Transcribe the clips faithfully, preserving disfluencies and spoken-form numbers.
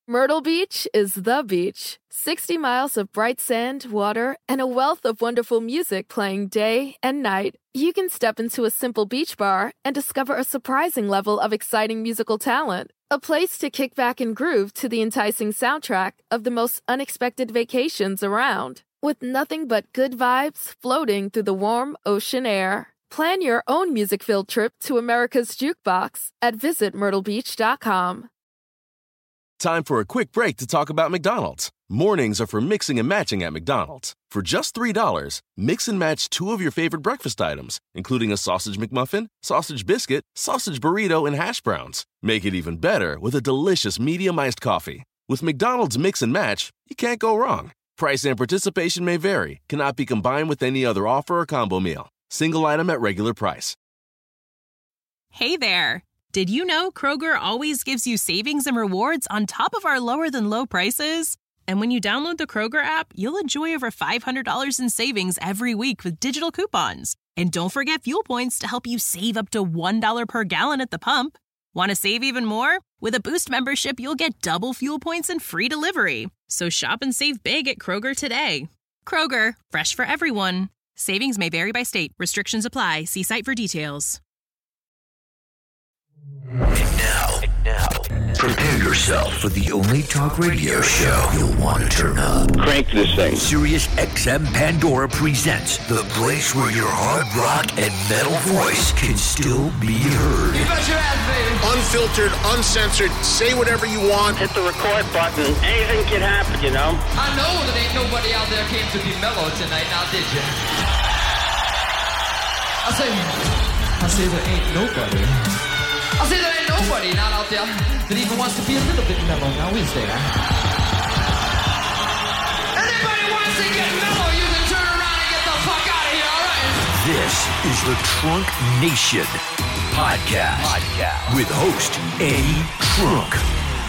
Myrtle Beach is the beach. sixty miles of bright sand, water, and a wealth of wonderful music playing day and night. You can step into a simple beach bar and discover a surprising level of exciting musical talent. A place to kick back and groove to the enticing soundtrack of the most unexpected vacations around. With nothing but good vibes floating through the warm ocean air. Plan your own music-filled trip to America's Jukebox at visit myrtle beach dot com. Time for a quick break to talk about McDonald's. Mornings are for mixing and matching at McDonald's. For just three dollars, mix and match two of your favorite breakfast items, including a sausage McMuffin, sausage biscuit, sausage burrito, and hash browns. Make it even better with a delicious medium iced coffee. With McDonald's Mix and Match, you can't go wrong. Price and participation may vary, cannot be combined with any other offer or combo meal. Single item at regular price. Hey there. Did you know Kroger always gives you savings and rewards on top of our lower-than-low prices? And when you download the Kroger app, you'll enjoy over five hundred dollars in savings every week with digital coupons. And don't forget fuel points to help you save up to one dollar per gallon at the pump. Want to save even more? With a Boost membership, you'll get double fuel points and free delivery. So shop and save big at Kroger today. Kroger, fresh for everyone. Savings may vary by state. Restrictions apply. See site for details. And now, and now, prepare yourself for the only talk radio show you'll want to turn up. Crank this thing. Sirius X M Pandora presents the place where your hard rock and metal voice can still be heard. You bet your ass, baby. Unfiltered, uncensored, say whatever you want. Hit the record button. Anything can happen, you know? I know that ain't nobody out there came to be mellow tonight, now did you? I say, I say there ain't nobody. I say there ain't nobody not out there that even wants to be a little bit mellow. Now is there? Anybody wants to get mellow, you can turn around and get the fuck out of here, all right? This is the Trunk Nation podcast, podcast. With host Eddie Trunk.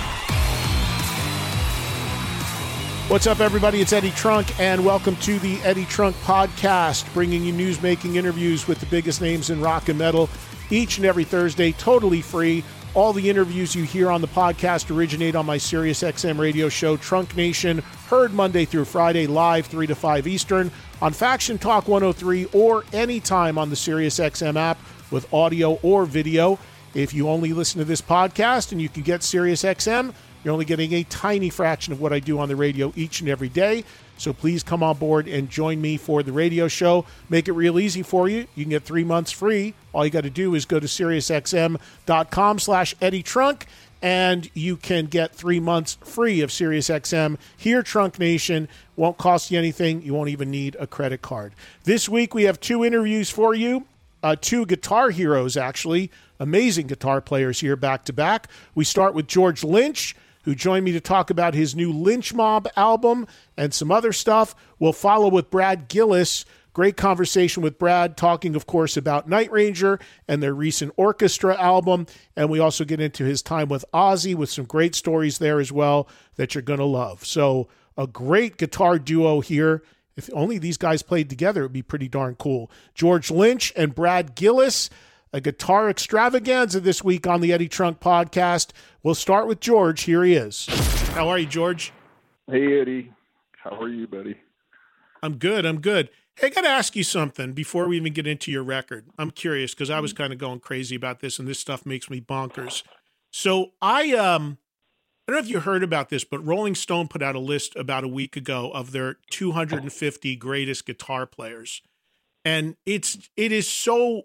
What's up, everybody? It's Eddie Trunk, and welcome to the Eddie Trunk podcast, bringing you news-making interviews with the biggest names in rock and metal each and every Thursday, totally free. All the interviews you hear on the podcast originate on my Sirius X M radio show, Trunk Nation, heard Monday through Friday, live three to five Eastern, on Faction Talk one oh three, or anytime on the Sirius X M app with audio or video. If you only listen to this podcast and you can get Sirius X M, you're only getting a tiny fraction of what I do on the radio each and every day. So please come on board and join me for the radio show. Make it real easy for you. You can get three months free. All you got to do is go to SiriusXM.com slash Eddie Trunk, and you can get three months free of SiriusXM. Here, Trunk Nation. Won't cost you anything. You won't even need a credit card. This week, we have two interviews for you. Uh, two guitar heroes, actually. Amazing guitar players here back to back. We start with George Lynch, who joined me to talk about his new Lynch Mob album and some other stuff. We'll follow with Brad Gillis. Great conversation with Brad, talking, of course, about Night Ranger and their recent Orchestra album. And we also get into his time with Ozzy with some great stories there as well that you're going to love. So a great guitar duo here. If only these guys played together, it would be pretty darn cool. George Lynch and Brad Gillis, a guitar extravaganza this week on the Eddie Trunk podcast. We'll start with George. Here he is. How are you, George? Hey, Eddie. How are you, buddy? I'm good. I'm good. Hey, I got to ask you something before we even get into your record. I'm curious because I was kind of going crazy about this, and this stuff makes me bonkers. So I, um, I don't know if you heard about this, but Rolling Stone put out a list about a week ago of their two hundred fifty greatest guitar players. And it's, it is so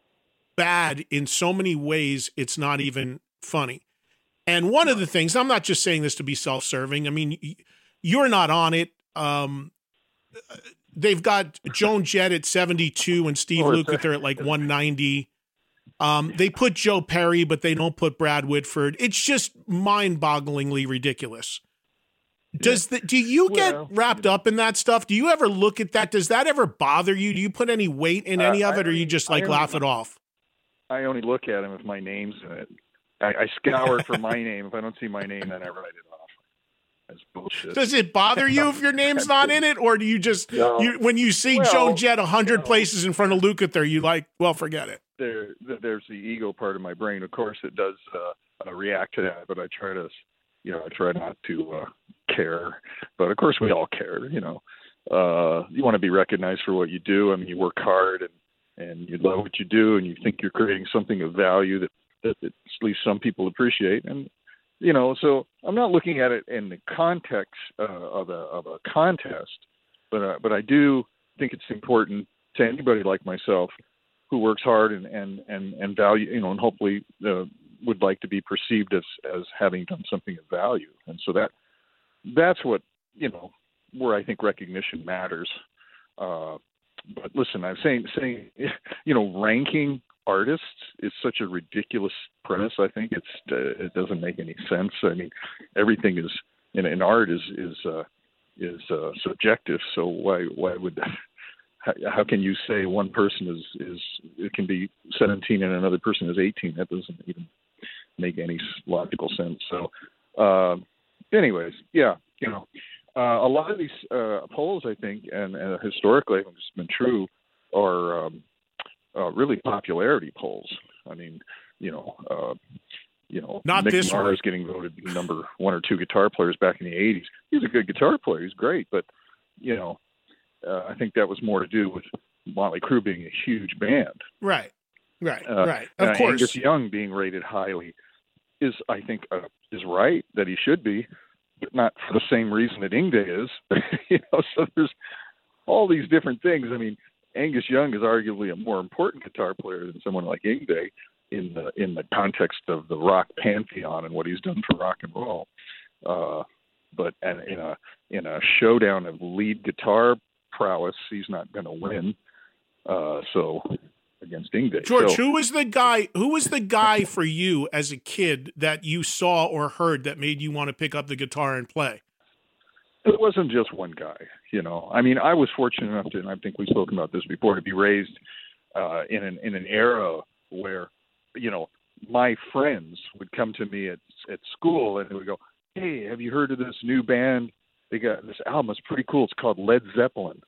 bad in so many ways, it's not even funny. And one of the things, I'm not just saying this to be self-serving. I mean, you're not on it. Um, they've got Joan Jett at seventy-two and Steve Lukather at like one ninety. Um, they put Joe Perry, but they don't put Brad Whitford. It's just mind-bogglingly ridiculous. Does the, do you get well, wrapped up in that stuff? Do you ever look at that? Does that ever bother you? Do you put any weight in any uh, of it, or you just like laugh it off? I only look at them if my name's in it. I, I scour for my name. If I don't see my name, then I write it off. That's bullshit. Does it bother you if your name's not in it, or do you just no. you, when you see well, Joan Jett a hundred no. places in front of Lukather, you like, well, forget it. There, there's the ego part of my brain. Of course, it does uh, uh, react to that, but I try to, you know, I try not to uh, care, but of course we all care. You know, uh, you want to be recognized for what you do. I mean, you work hard and and you love what you do, and you think you're creating something of value that that, that at least some people appreciate. And you know, so I'm not looking at it in the context uh, of a of a contest, but uh, but I do think it's important to anybody like myself who works hard and and and, and value, you know, and hopefully uh, would like to be perceived as as having done something of value. And so that that's what, you know, where I think recognition matters. Uh, but listen, I'm saying saying you know, ranking artists is such a ridiculous premise. I think it's uh, it doesn't make any sense. I mean, everything is in, in art is is uh, is uh, subjective. So why why would how, how can you say one person is is it can be seventeen and another person is eighteen? That doesn't even make any logical sense. So, uh, anyways, yeah, you know, uh, a lot of these uh, polls, I think, and, and historically, have just been true, are um, Uh, really popularity polls. I mean, you know, uh, you know, Not Mick this Mars getting voted number one or two guitar players back in the eighties. He's a good guitar player. He's great, but you know, uh, I think that was more to do with Motley Crue being a huge band. Right, right, uh, right. Of uh, course, Angus Young being rated highly is, I think, uh, is right that he should be, but not for the same reason that Yngwie is. You know, so there's all these different things. I mean, Angus Young is arguably a more important guitar player than someone like Yngwie in the in the context of the rock pantheon and what he's done for rock and roll. Uh, but and in a in a showdown of lead guitar prowess, he's not going to win. Uh, so against Yngwie, George, so, who was the guy? Who was the guy for you as a kid that you saw or heard that made you want to pick up the guitar and play? It wasn't just one guy, you know. I mean, I was fortunate enough to, and I think we've spoken about this before, to be raised uh, in an in an era where, you know, my friends would come to me at at school and they would go, "Hey, have you heard of this new band? They got this album. It's pretty cool. It's called Led Zeppelin."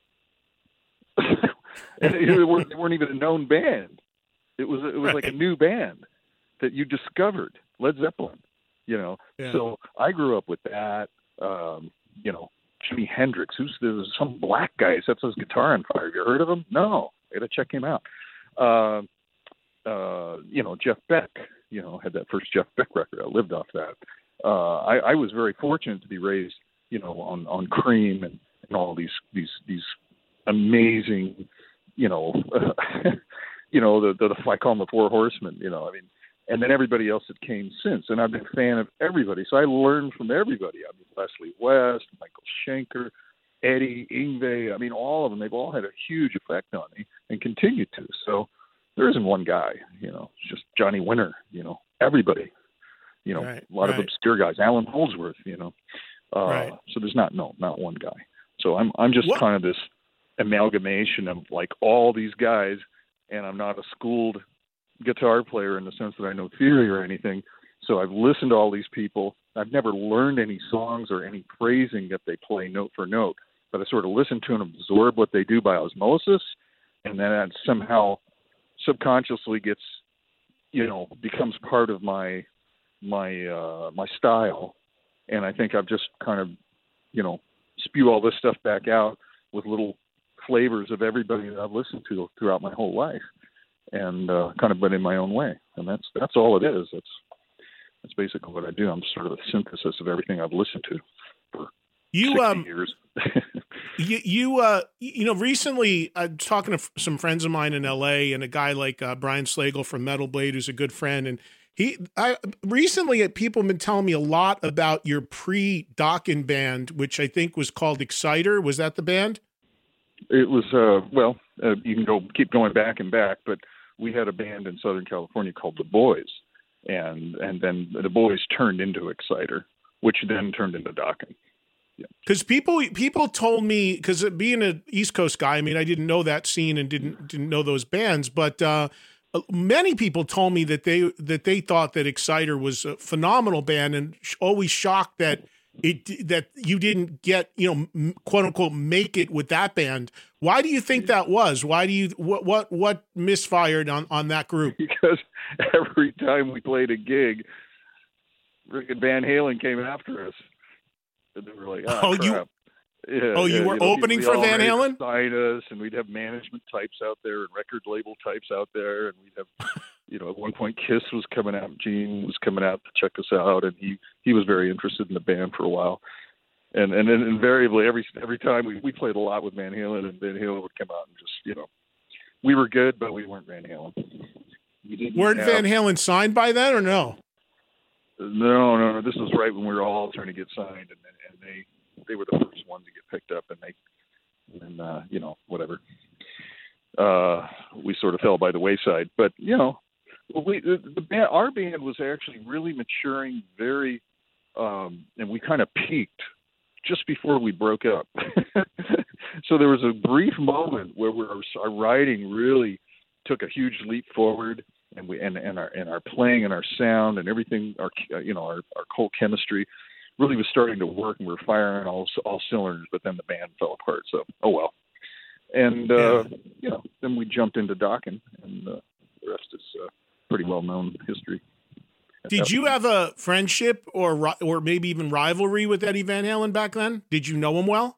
And they weren't, they weren't even a known band. It was it was like a new band that you discovered, Led Zeppelin. You know, Yeah. so I grew up with that. Um, you know, Jimi Hendrix, who's there's some black guy who sets his guitar on fire. Have you heard of him? No, I got to check him out. Uh, uh, you know, Jeff Beck, you know, had that first Jeff Beck record. I lived off that. Uh, I, I was very fortunate to be raised, you know, on, on Cream and, and all these, these, these amazing, you know, uh, you know, the, the, the, I call them the Four Horsemen, you know, I mean, and then everybody else that came since. And I've been a fan of everybody. So I learned from everybody. I mean, Leslie West, Michael Schenker, Eddie, Yngwie. I mean, all of them, they've all had a huge effect on me and continue to. So there isn't one guy, you know, it's just Johnny Winter, you know, everybody, you know, Right, a lot right. of obscure guys, Alan Holdsworth, you know. Uh, Right. So there's not, no, not one guy. So I'm, I'm just What? kind of this amalgamation of like all these guys, and I'm not a schooled guitar player in the sense that I know theory or anything. So I've listened to all these people. I've never learned any songs or any phrasing that they play note for note, but I sort of listen to and absorb what they do by osmosis, and then that somehow subconsciously gets, you know, becomes part of my my uh, my style. And I think I've just kind of, you know, spew all this stuff back out with little flavors of everybody that I've listened to throughout my whole life. And uh, kind of been in my own way, and that's that's all it is. That's that's basically what I do. I'm sort of a synthesis of everything I've listened to for You sixty um, years. you you uh, you know, recently I'm talking to f- some friends of mine in L A, and a guy like uh, Brian Slagle from Metal Blade, who's a good friend, and he I recently people have been telling me a lot about your pre-Dokken band, which I think was called Exciter. Was that the band? It was uh, well, uh, you can go keep going back and back, but we had a band in Southern California called The Boys, and and then The Boys turned into Exciter, which then turned into Dokken. Because people people told me, because being an East Coast guy, I mean, I didn't know that scene and didn't didn't know those bands, but uh, many people told me that they that they thought that Exciter was a phenomenal band, and sh- always shocked that it that you didn't get, you know, m- quote unquote make it with that band. Why do you think that was? Why do you what what what misfired on on that group? Because every time we played a gig, Rick and Van Halen came after us. And they were like, oh, oh crap. you, yeah, oh, yeah, you were you know, opening for Van Halen? Sign us, and we'd have management types out there and record label types out there, and we'd have, you know, at one point Kiss was coming out, Gene was coming out to check us out, and he, he was very interested in the band for a while. And and then invariably every every time we, we played a lot with Van Halen, and Van Halen would come out and just, you know, we were good, but we weren't Van Halen. We weren't have, Van Halen signed by then, or no? No, no, no. This was right when we were all trying to get signed, and, and they they were the first ones to get picked up, and they, and uh, you know, whatever. Uh, we sort of fell by the wayside, but you know, we the, the band, our band was actually really maturing very, um, and we kind of peaked just before we broke up. So there was a brief moment where we were, our writing really took a huge leap forward, and we and, and our and our playing and our sound and everything, our you know our, our whole chemistry really was starting to work, and we were firing all all cylinders. But then the band fell apart. So oh well. And uh, yeah. you know, then we jumped into Dokken, and uh, the rest is uh, pretty well known history. Did you have a friendship or or maybe even rivalry with Eddie Van Halen back then? Did you know him well?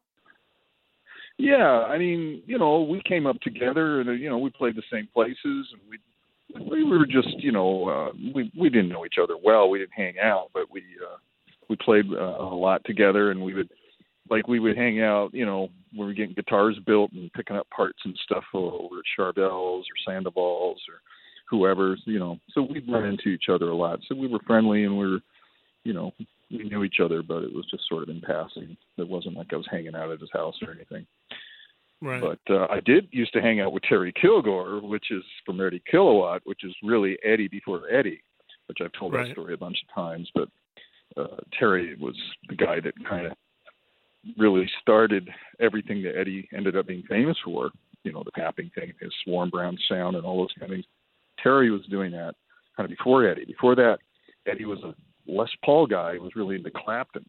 Yeah, I mean, you know, we came up together, and you know, we played the same places, and we we were just, you know, uh, we we didn't know each other well. We didn't hang out, but we uh, we played uh, a lot together, and we would like we would hang out, you know, when we were getting guitars built and picking up parts and stuff over at Charbel's or Sandoval's or whoever, you know. So we'd run into each other a lot. So we were friendly, and we were, you know, we knew each other, but it was just sort of in passing. It wasn't like I was hanging out at his house or anything. Right. But uh, I did used to hang out with Terry Kilgore, which is from Eddie Kilowatt, which is really Eddie before Eddie, which I've told right. that story a bunch of times. But uh, Terry was the guy that kind of really started everything that Eddie ended up being famous for, you know, the tapping thing, his Warm Brown sound and all those kind of things. Terry was doing that kind of before Eddie. Before that, Eddie was a Les Paul guy who was really into Clapton.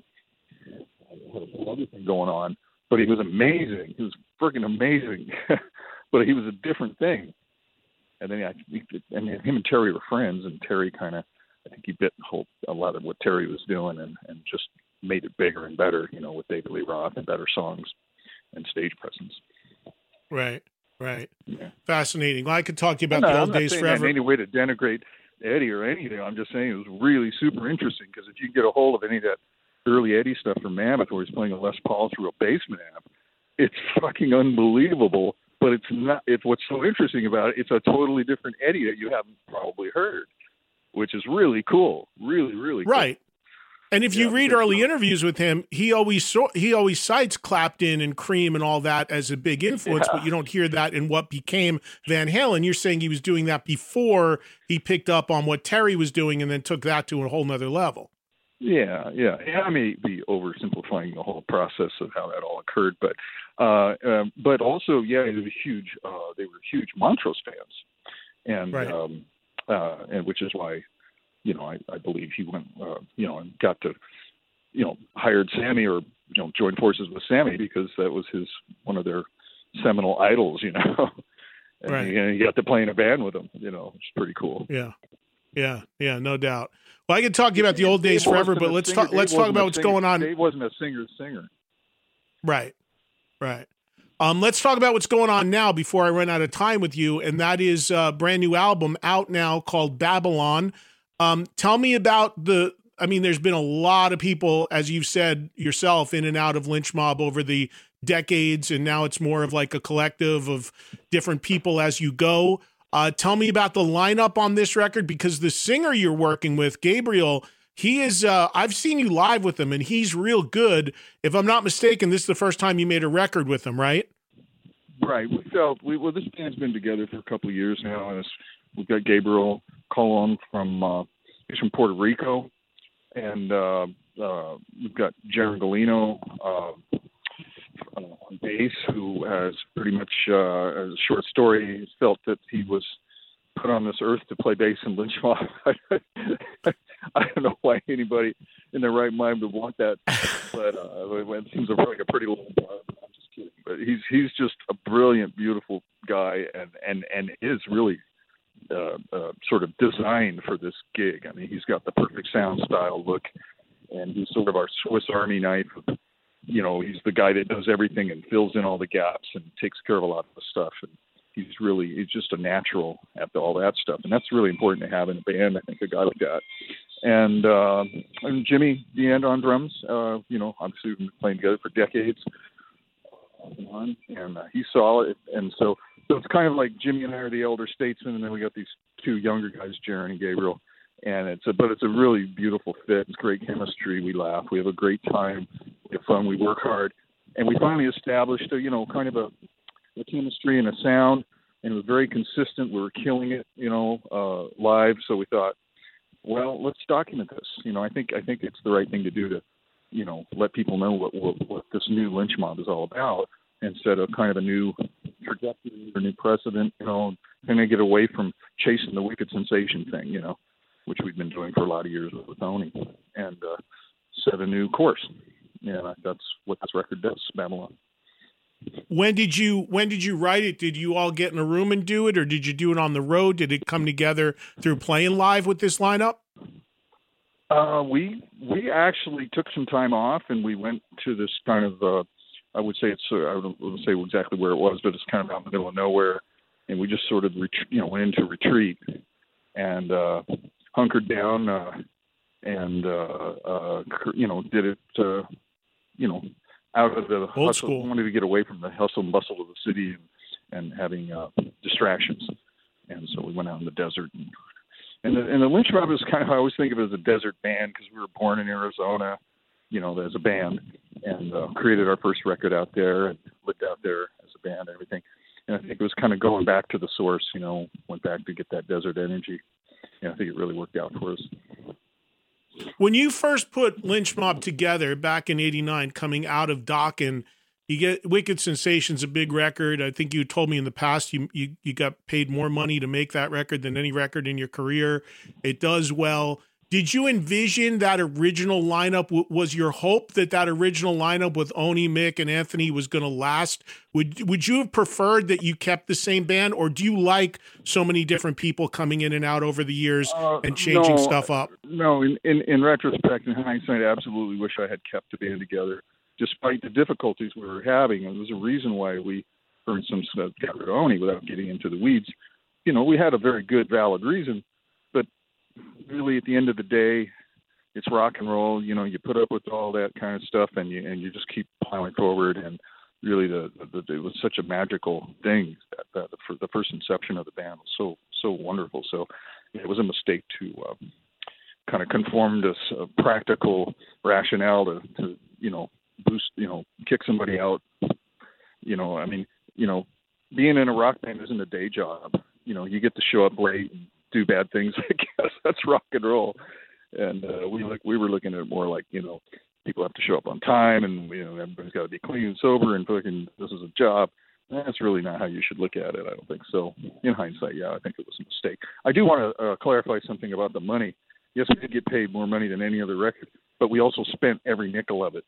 Had a whole other thing going on. But he was amazing. He was freaking amazing. But he was a different thing. And then I, and him and Terry were friends, and Terry kind of, I think he bit whole, a lot of what Terry was doing, and, and just made it bigger and better, you know, with David Lee Roth and better songs and stage presence. Right, right. Yeah. Fascinating. Well, I could talk to you about no, the old I'm not days saying forever. That in any way to denigrate Eddie or anything. I'm just saying it was really super interesting, because if you get a hold of any of that early Eddie stuff from Mammoth, where he's playing a Les Paul through a basement amp, it's fucking unbelievable. But it's not. It's what's so interesting about it. It's a totally different Eddie that you haven't probably heard, which is really cool. Really, really cool. Right. And if yeah, you read early cool. interviews with him, he always so, he always cites Clapton and Cream and all that as a big influence, yeah. but you don't hear that in what became Van Halen. You're saying he was doing that before he picked up on what Terry was doing and then took that to a whole nother level. Yeah, yeah. yeah I may be oversimplifying the whole process of how that all occurred, but uh, um, but also, yeah, they were huge. Uh, they were huge Montrose fans, and right. um, uh, and which is why, you know, I, I believe he went, uh, you know, and got to, you know, hired Sammy, or you know, joined forces with Sammy, because that was his one of their seminal idols, you know. and, right. he, and he got to play in a band with him, you know, which is pretty cool. Yeah. Yeah, yeah, no doubt. Well, I could talk to you about the old days Dave forever, but let's singer. talk. Dave Let's talk about what's singer. going on. Dave wasn't a singer's singer. Right, right. Um, let's talk about what's going on now before I run out of time with you, and that is a brand new album out now called Babylon. Um, tell me about the. I mean, there's been a lot of people, as you've said yourself, in and out of Lynch Mob over the decades, and now it's more of like a collective of different people as you go. Uh, tell me about the lineup on this record, because the singer you're working with, Gabriel, he is, uh, I've seen you live with him, and he's real good. If I'm not mistaken, this is the first time you made a record with him, right? Right. We felt, we, well, this band's been together for a couple of years now. And we've got Gabriel Colon from, uh, he's from Puerto Rico. And uh, uh, we've got Jaron Galino uh, on bass, who has pretty much, uh, as a short story, he's felt that he was put on this earth to play bass in Lynch Mob. I don't know why anybody in their right mind would want that, but uh, it seems like a pretty little bar. I'm just kidding. But he's he's just a brilliant, beautiful guy, and, and, and is really uh, uh, sort of designed for this gig. I mean, he's got the perfect sound, style, look, and he's sort of our Swiss Army knife. You know, he's the guy that does everything and fills in all the gaps and takes care of a lot of the stuff. And he's really, he's just a natural at all that stuff. And that's really important to have in a band, I think, a guy like that. And, uh, and Jimmy DeAnd on drums, uh, you know, obviously we've been playing together for decades. And uh, he's solid. And so, so it's kind of like Jimmy and I are the elder statesmen, and then we got these two younger guys, Jaron and Gabriel. And it's a, but it's a really beautiful fit. It's great chemistry. We laugh. We have a great time. We have fun. We work hard. And we finally established a, you know, kind of a, a chemistry and a sound, and it was very consistent. We were killing it, you know, uh, live. So we thought, well, let's document this. You know, I think I think it's the right thing to do to, you know, let people know what what, what this new lynch mob is all about, instead of kind of a new trajectory or new precedent, you know, and they get away from chasing the wicked sensation thing, you know, which we've been doing for a lot of years with Oni, and uh, set a new course. Yeah, that's what this record does, Babylon. When did you when did you write it? Did you all get in a room and do it, or did you do it on the road? Did it come together through playing live with this lineup? Uh, we we actually took some time off, and we went to this kind of uh, I would say it's uh, I don't say exactly where it was, but it's kind of out in the middle of nowhere, and we just sort of ret- you know went into retreat and uh, hunkered down uh, and uh, uh, you know did it uh, you know. out of the Old hustle. school. We wanted to get away from the hustle and bustle of the city and, and having uh, distractions. And so we went out in the desert. And, and, the, and the Lynch Mob is kind of, I always think of it as a desert band, because we were born in Arizona, you know, as a band, and uh, created our first record out there and lived out there as a band and everything. And I think it was kind of going back to the source, you know, went back to get that desert energy. And I think it really worked out for us. When you first put Lynch Mob together back in eighty-nine, coming out of Dokken, you get Wicked Sensations, a big record. I think you told me in the past you, you you got paid more money to make that record than any record in your career. It does well. Did you envision that original lineup? Was your hope that that original lineup with Oni, Mick, and Anthony was going to last? Would Would you have preferred that you kept the same band, or do you like so many different people coming in and out over the years uh, and changing no, stuff up? No, in, in, in retrospect, in hindsight, I absolutely wish I had kept the band together, despite the difficulties we were having. And there's a reason why we, for instance, uh, got rid of Oni without getting into the weeds. You know, we had a very good, valid reason, but really, at the end of the day, it's rock and roll. You know, you put up with all that kind of stuff, and you and you just keep plowing forward. And really, the, the, the it was such a magical thing that, that the, the first inception of the band was so so wonderful. So it was a mistake to uh, kind of conform this uh, practical rationale to, to you know boost you know kick somebody out. You know, I mean, you know, being in a rock band isn't a day job. You know, you get to show up late and do bad things. I guess that's rock and roll. And uh, we look, we were looking at it more like, you know, people have to show up on time, and you know, everybody's got to be clean and sober, and fucking this is a job. That's really not how you should look at it, I don't think so. In hindsight, yeah, I think it was a mistake. I do want to uh, clarify something about the money. Yes, we did get paid more money than any other record, but we also spent every nickel of it.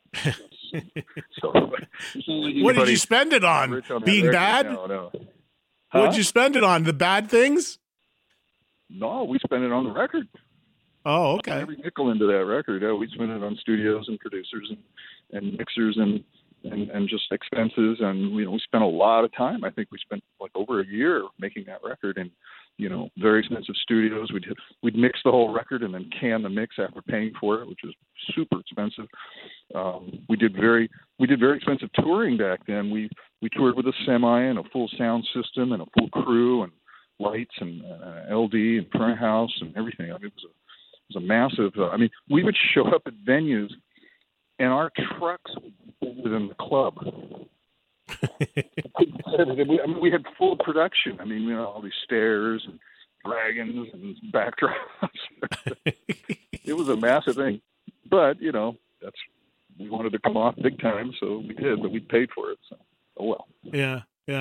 So, what did you spend it on? on Being record? bad? No, no. Huh? What did you spend it on? The bad things? No, we spent it on the record. Oh, okay. Every nickel into that record. Yeah, we spent it on studios and producers and, and mixers and, and, and just expenses. And, you know, we spent a lot of time. I think we spent like over a year making that record, and, you know, very expensive studios. We'd, we'd mix the whole record and then can the mix after paying for it, which was super expensive. Um, we did very, we did very expensive touring back then. We, we toured with a semi and a full sound system and a full crew and lights and uh, L D and front house and everything. I mean, it was a, it was a massive. Uh, I mean, we would show up at venues, and our trucks would be in the club. I mean, we had full production. I mean, you know, all these stairs and dragons and backdrops. It was a massive thing. But you know, that's we wanted to come off big time, so we did. But we paid for it. So, oh well. Yeah, yeah.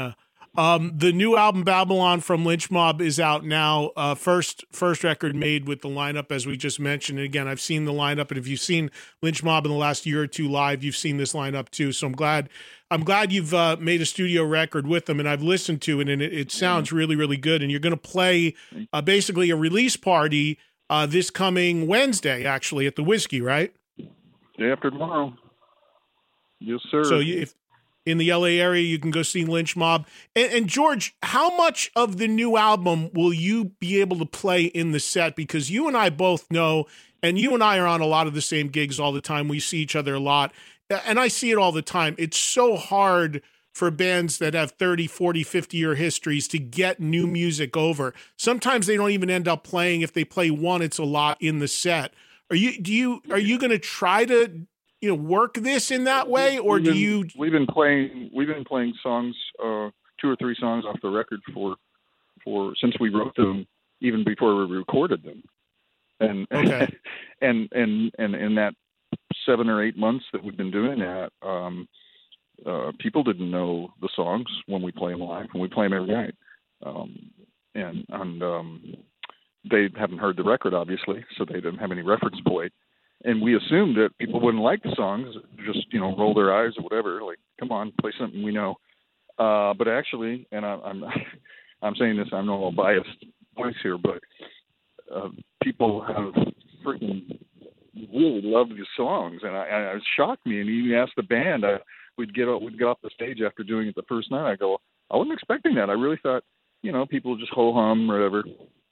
Um, the new album Babylon from Lynch Mob is out now. Uh, first first record made with the lineup, as we just mentioned. And again, I've seen the lineup, and if you've seen Lynch Mob in the last year or two live, you've seen this lineup too. So I'm glad I'm glad you've uh, made a studio record with them, and I've listened to it, and it, it sounds really, really good. And you're going to play uh, basically a release party uh, this coming Wednesday, actually, at the Whiskey, right? Day after tomorrow. Yes, sir. So you, if in the L A area, you can go see Lynch Mob. And, and George, how much of the new album will you be able to play in the set? Because you and I both know, and you and I are on a lot of the same gigs all the time. We see each other a lot, and I see it all the time. It's so hard for bands that have thirty, forty, fifty-year histories to get new music over. Sometimes they don't even end up playing. If they play one, it's a lot in the set. Are you, do you, are you going to try to, you know, work this in that way, or we've do been, you? We've been playing. We've been playing songs, uh, two or three songs off the record for, for since we wrote them, even before we recorded them, and okay. and and and in that seven or eight months that we've been doing that, um, uh, people didn't know the songs when we play them live, and we play them every night, um, and and um, they haven't heard the record, obviously, so they didn't have any reference point. And we assumed that people wouldn't like the songs, just, you know, roll their eyes or whatever. Like, come on, play something we know. Uh, but actually, and I, I'm I'm saying this, I'm not a biased voice here, but uh, people have freaking really loved these songs, and I, I, it shocked me. And even asked the band, I, we'd get we'd get off the stage after doing it the first night. I go, I wasn't expecting that. I really thought, you know, people just ho hum or whatever,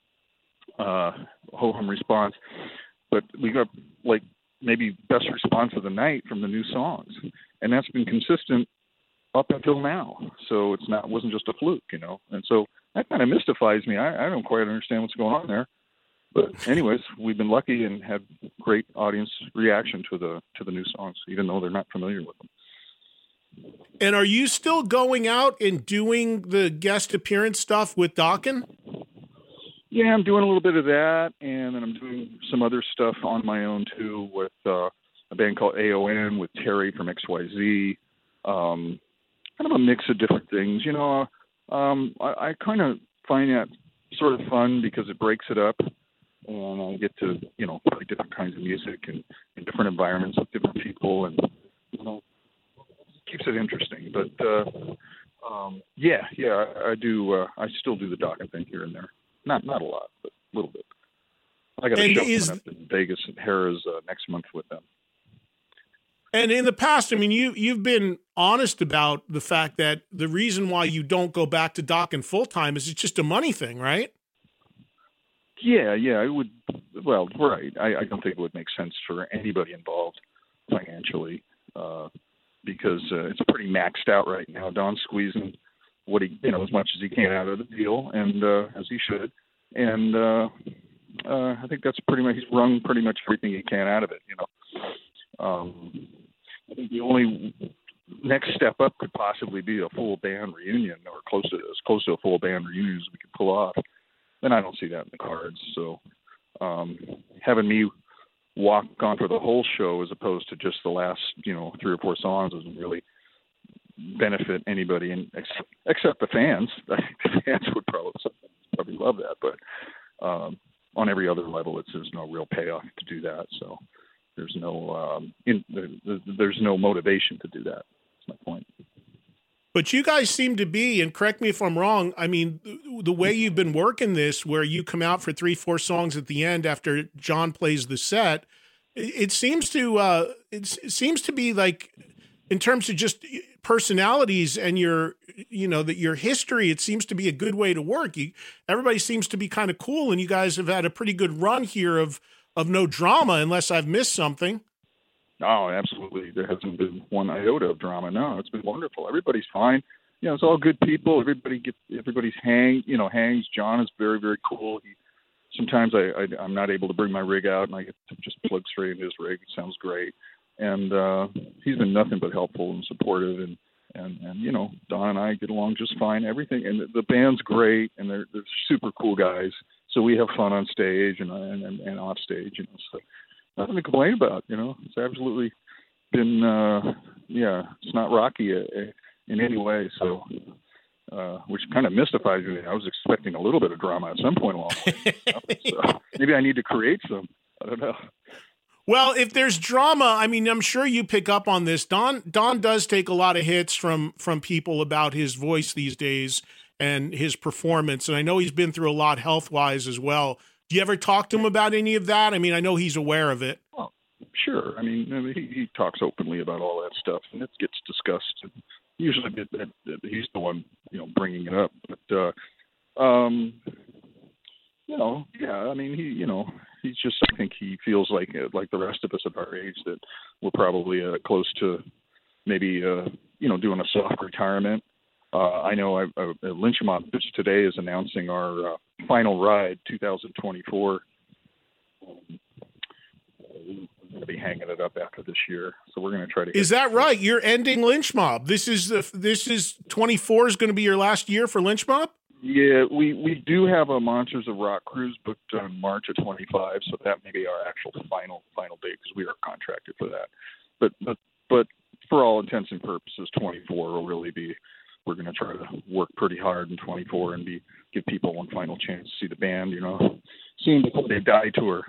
uh, ho hum response. But we got like maybe best response of the night from the new songs, and that's been consistent up until now. So it's not wasn't just a fluke, you know. And so that kind of mystifies me. I, I don't quite understand what's going on there. But anyways, we've been lucky and had great audience reaction to the to the new songs, even though they're not familiar with them. And are you still going out and doing the guest appearance stuff with Dokken? Yeah, I'm doing a little bit of that, and then I'm doing some other stuff on my own too with uh, a band called A O N with Terry from X Y Z. Um, kind of a mix of different things, you know. Um, I, I kind of find that sort of fun because it breaks it up, and I get to, you know, play different kinds of music and in different environments with different people, and you know, keeps it interesting. But uh, um, yeah, yeah, I, I do. Uh, I still do the Dokken thing here and there. Not not a lot, but a little bit. I got a and show is, coming up in Vegas and Harrah's uh, next month with them. And in the past, I mean, you you've been honest about the fact that the reason why you don't go back to Dokken full time is it's just a money thing, right? Yeah, yeah, it would. Well, right. I, I don't think it would make sense for anybody involved financially uh, because uh, it's pretty maxed out right now. Don's squeezing what he, you know, as much as he can out of the deal, and uh, as he should. And uh, uh, I think that's pretty much, he's wrung pretty much everything he can out of it, you know. Um, I think the only next step up could possibly be a full band reunion, or close to as close to a full band reunion as we could pull off. Then I don't see that in the cards. So um, having me walk on for the whole show as opposed to just the last, you know, three or four songs doesn't really benefit anybody, and except, except the fans. The fans would probably probably love that, but um, on every other level, it's there's no real payoff to do that. So there's no um, in, there's no motivation to do that. That's my point. But you guys seem to be, and correct me if I'm wrong, I mean, the way you've been working this, where you come out for three, four songs at the end after John plays the set, it seems to uh, it seems to be like, in terms of just personalities and your, you know, that your history, it seems to be a good way to work. You, everybody seems to be kind of cool, and you guys have had a pretty good run here of of no drama, unless I've missed something. No, absolutely. There hasn't been one iota of drama. No, it's been wonderful. Everybody's fine. You know, it's all good people. Everybody gets, everybody's hang, you know, hangs. John is very, very cool. He, sometimes I, I, I'm not able to bring my rig out, and I get to just plug straight into his rig. It sounds great. And uh, he's been nothing but helpful and supportive. And, and, and, you know, Don and I get along just fine. Everything. And the, the band's great, and they're, they're super cool guys. So we have fun on stage and, and, and off stage, you know, so. Nothing to complain about, you know. It's absolutely been, uh, yeah, it's not rocky uh, in any way. So uh, which kind of mystifies me. I was expecting a little bit of drama at some point along the way. So maybe I need to create some. I don't know. Well, if there's drama, I mean, I'm sure you pick up on this. Don Don does take a lot of hits from from people about his voice these days and his performance, and I know he's been through a lot health-wise as well. Do you ever talk to him about any of that? I mean, I know he's aware of it. Well, sure. I mean, I mean he, he talks openly about all that stuff, and it gets discussed. And usually, it, it, it, he's the one, you know, bringing it up. But, uh, um, you know, yeah. I mean, he, you know, he's just. I think he feels like, like the rest of us at our age, that we're probably uh, close to maybe, uh, you know, doing a soft retirement. Uh, I know I, uh, Lynch Mob today is announcing our uh, final ride, two thousand twenty-four. Um, we're going to be hanging it up after this year, so we're going to try to. Is that right? You're ending Lynch Mob. This is the this is twenty-four is going to be your last year for Lynch Mob. Yeah, we, we do have a Monsters of Rock cruise booked on March of twenty-five, so that may be our actual final final date because we are contracted for that. But but but for all intents and purposes, twenty-four will really be. We're going to try to work pretty hard in twenty-four and be give people one final chance to see the band, you know, seeing before they die tour.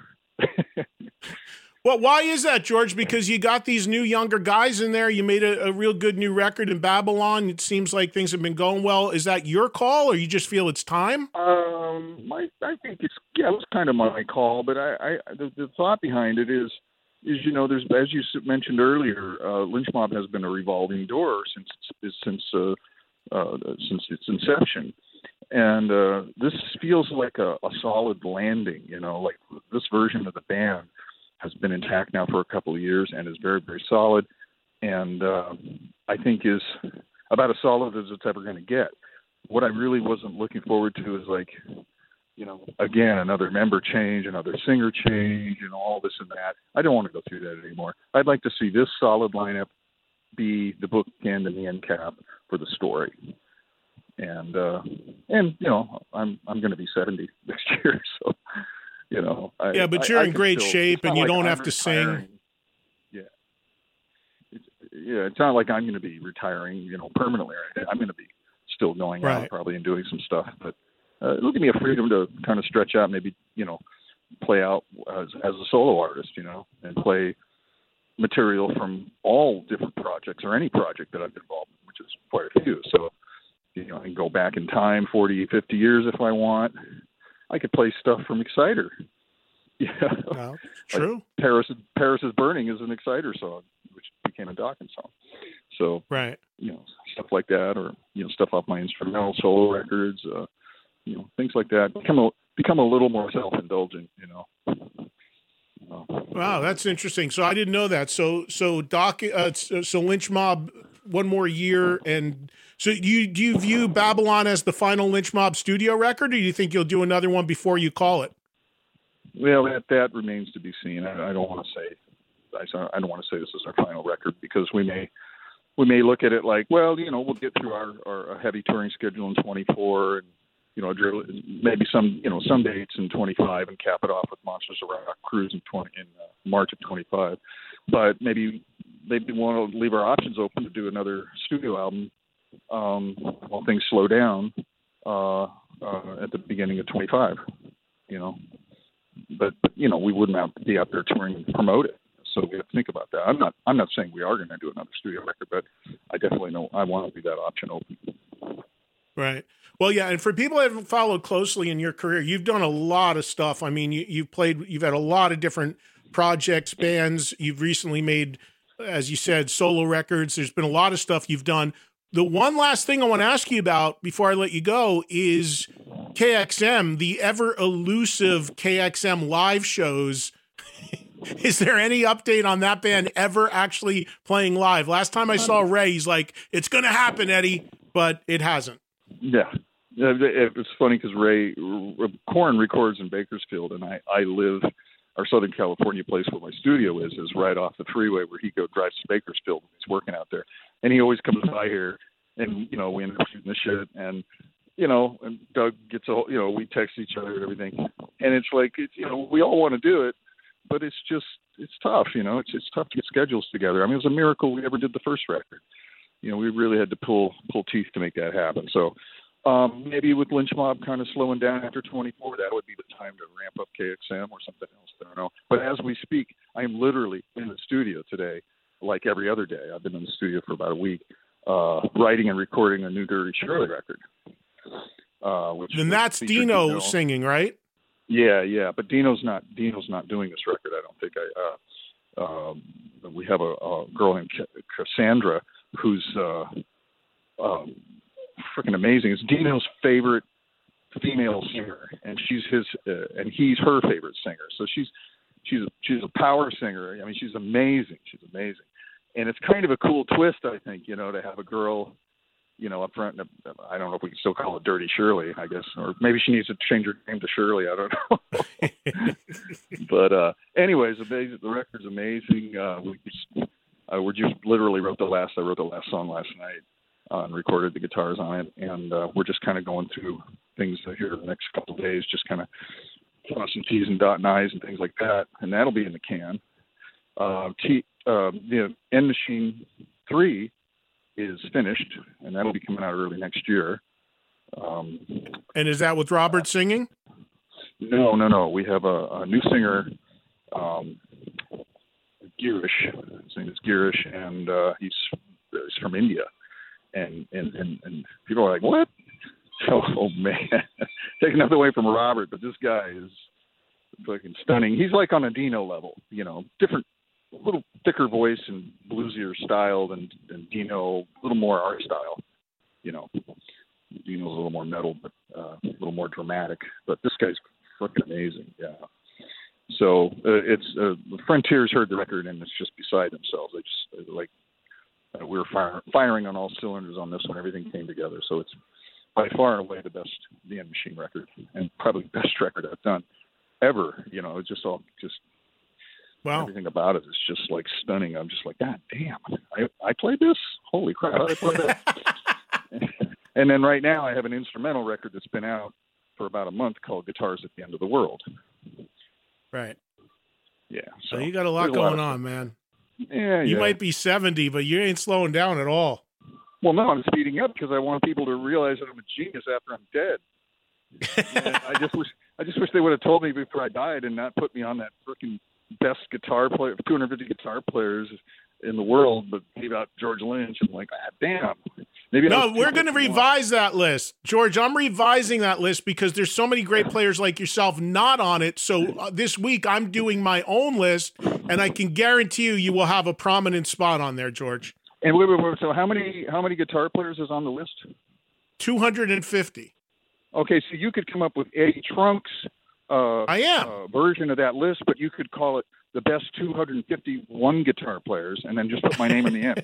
Well, why is that, George? Because you got these new younger guys in there. You made a, a real good new record in Babylon. It seems like things have been going well. Is that your call, or you just feel it's time? Um, my, I think it's yeah, it was kind of my call, but I, I the, the thought behind it is. Is you know, there's as you mentioned earlier, uh, Lynch Mob has been a revolving door since since uh, uh, since its inception, and uh, this feels like a, a solid landing. You know, like this version of the band has been intact now for a couple of years and is very very solid, and uh, I think is about as solid as it's ever going to get. What I really wasn't looking forward to is like. You know, again, another member change, another singer change, and all this and that. I don't want to go through that anymore. I'd like to see this solid lineup be the bookend and the end cap for the story. And uh, and you know, I'm I'm going to be seventy next year, so you know. I, yeah, but you're I, I in great still, shape, and you like don't I'm have to retiring. sing. Yeah, it's, yeah. It's not like I'm going to be retiring, you know, permanently. I'm going to be still going right. out probably and doing some stuff, but. Uh, it'll give me a freedom to kind of stretch out, maybe, you know, play out as, as a solo artist, you know, and play material from all different projects or any project that I've been involved in, which is quite a few. So, you know, I can go back in time forty, fifty years if I want. I could play stuff from Exciter. Yeah. Well, true. Like Paris, Paris is Burning is an Exciter song, which became a Dawkins song. So, right. you know, stuff like that, or, you know, stuff off my instrumental solo records, uh, you know, things like that. Become a become a little more self-indulgent, you know. Uh, wow, that's interesting. So I didn't know that. So so Doc, uh, so Lynch Mob, one more year, and so do you do you view Babylon as the final Lynch Mob studio record, or do you think you'll do another one before you call it? Well, that that remains to be seen. I, I don't want to say I, I don't want to say this is our final record because we may we may look at it like, well, you know, we'll get through our, our heavy touring schedule in twenty-four and. You know, maybe some, you know, some dates in twenty-five and cap it off with Monsters of Rock cruise in twenty in uh, March of twenty-five. But maybe maybe want to leave our options open to do another studio album um, while things slow down uh, uh, at the beginning of twenty-five. You know, but, but you know, we wouldn't have to be out there touring and promote it. So we have to think about that. I'm not I'm not saying we are going to do another studio record, but I definitely know I want to leave that option open. Right. Well, yeah, and for people that have followed closely in your career, you've done a lot of stuff. I mean, you, you've played, you've had a lot of different projects, bands. You've recently made, as you said, solo records. There's been a lot of stuff you've done. The one last thing I want to ask you about before I let you go is K X M, the ever elusive K X M live shows. Is there any update on that band ever actually playing live? Last time I saw Ray, he's like, it's going to happen, Eddie, but it hasn't. Yeah. It's funny because Ray, Korn records in Bakersfield, and I, I live, our Southern California place where my studio is, is right off the freeway where he go drives to Bakersfield when he's working out there. And he always comes by here, and, you know, we end up shooting the shit, and, you know, and Doug gets a, you know, we text each other and everything. And it's like, it's, you know, we all want to do it, but it's just, it's tough, you know, it's, it's tough to get schedules together. I mean, it was a miracle we ever did the first record. you know, we really had to pull pull teeth to make that happen. So um, maybe with Lynch Mob kind of slowing down after twenty-four, that would be the time to ramp up K X M or something else. I don't know. But as we speak, I am literally in the studio today, like every other day. I've been in the studio for about a week, uh, writing and recording a new Dirty Shirley record. Uh, which and that's Dino, Dino singing, right? Yeah, yeah. But Dino's not Dino's not doing this record. I don't think. I uh, um, we have a, a girl named Cassandra who's uh, um, freaking amazing. It's Dino's favorite female singer, and she's his, uh, and he's her favorite singer. So she's she's she's a power singer. I mean, she's amazing. She's amazing, and it's kind of a cool twist, I think, you know, to have a girl, you know, up front. I don't know if we can still call it Dirty Shirley, I guess, or maybe she needs to change her name to Shirley. I don't know. But uh, anyways, the, the record's amazing. Uh, we just, uh, we just literally wrote the last. I wrote the last song last night uh, and recorded the guitars on it, and uh, we're just kind of going through things here the next couple of days, just kind of crossing T's and dotting I's and things like that, and that'll be in the can. Uh, T, uh, the End Machine three is finished, and that'll be coming out early next year. Um, and is that with Robert singing? No, no, no. We have a, a new singer, um, Girish. His name is Girish, and uh, he's, he's from India. And, and, and, and people are like, what? Oh, oh man, taking nothing away from Robert, but this guy is fucking stunning. He's like on a Dino level, you know, different, a little thicker voice and bluesier style than, than Dino, a little more art style, you know. Dino's a little more metal, but uh, a little more dramatic. But this guy's fucking amazing, yeah. So uh, it's uh, the Frontiers heard the record and it's just beside themselves. They just like uh, we were fire, firing on all cylinders on this one. Everything came together, so it's by far and away the best The End Machine record, and probably the best record I've done ever. You know, it's just all just wow. Everything about it is just like stunning. I'm just like, God damn, I I played this. Holy crap, I played that. And then right now I have an instrumental record that's been out for about a month called Guitars at the End of the World. Right. Yeah. So, so you got a lot going a lot on, man. Yeah. You yeah. might be seventy, but you ain't slowing down at all. Well, no, I'm speeding up because I want people to realize that I'm a genius after I'm dead. And I just wish I just wish they would have told me before I died and not put me on that freaking best guitar player, two hundred fifty guitar players in the world, but leave out George Lynch. I'm like, ah, damn. Maybe no, we're going to revise that list. George, I'm revising that list because there's so many great players like yourself not on it. So uh, this week I'm doing my own list, and I can guarantee you you will have a prominent spot on there, George. And wait, wait, wait, so how many how many guitar players is on the list? two hundred fifty. Okay, so you could come up with Eddie Trunk's uh, I am. Uh, version of that list, but you could call it the best two hundred fifty-one guitar players, and then just put my name in the end.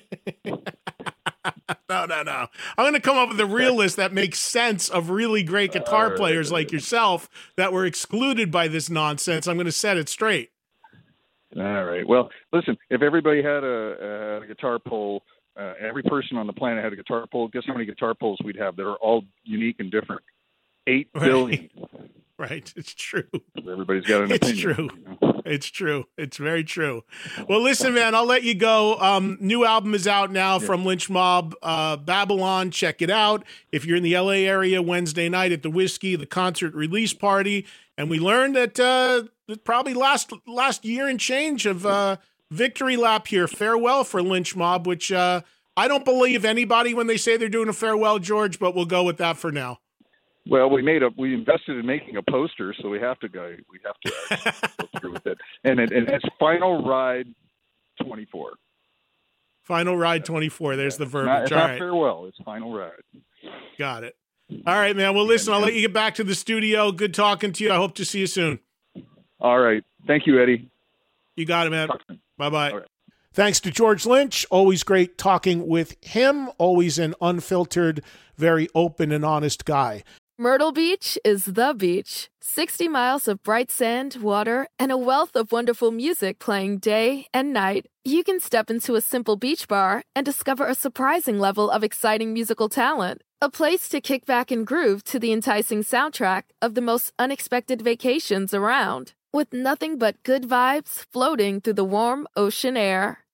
No, no, no. I'm going to come up with a real list that makes sense of really great guitar right, players like yourself that were excluded by this nonsense. I'm going to set it straight. All right. Well, listen, if everybody had a, a guitar poll, uh, every person on the planet had a guitar poll, guess how many guitar polls we'd have that are all unique and different? Eight billion. Right. Right. It's true. Everybody's got an it's opinion. True. You know? It's true. It's very true. Well, listen, man, I'll let you go. Um, new album is out now yeah. from Lynch Mob, uh, Babylon. Check it out. If you're in the L A area Wednesday night at the Whiskey, the concert release party. And we learned that uh, probably last last year and change of uh, victory lap here. Farewell for Lynch Mob, which uh, I don't believe anybody when they say they're doing a farewell, George, but we'll go with that for now. Well, we made a we invested in making a poster, so we have to go. We have to go through with it, and it, and it's Final Ride twenty-four. Final Ride twenty-four. There's yeah. the verbiage. Not, it's All not right. farewell. It's Final Ride. Got it. All right, man. Well, listen, I'll let you get back to the studio. Good talking to you. I hope to see you soon. All right. Thank you, Eddie. You got it, man. Bye-bye. Right. Thanks to George Lynch. Always great talking with him. Always an unfiltered, very open and honest guy. Myrtle Beach is the beach. sixty miles of bright sand, water, and a wealth of wonderful music playing day and night. You can step into a simple beach bar and discover a surprising level of exciting musical talent. A place to kick back and groove to the enticing soundtrack of the most unexpected vacations around. With nothing but good vibes floating through the warm ocean air.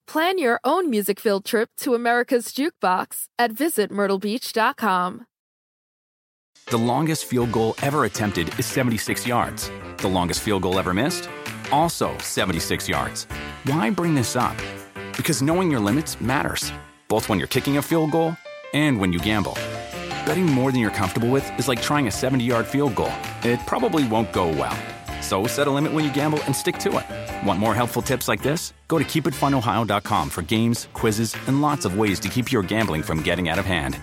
Plan your own music-filled trip to America's Jukebox at visit myrtle beach dot com. The longest field goal ever attempted is seventy-six yards. The longest field goal ever missed? Also seventy-six yards. Why bring this up? Because knowing your limits matters, both when you're kicking a field goal and when you gamble. Betting more than you're comfortable with is like trying a seventy-yard field goal. It probably won't go well. So set a limit when you gamble and stick to it. Want more helpful tips like this? Go to keep it fun ohio dot com for games, quizzes, and lots of ways to keep your gambling from getting out of hand.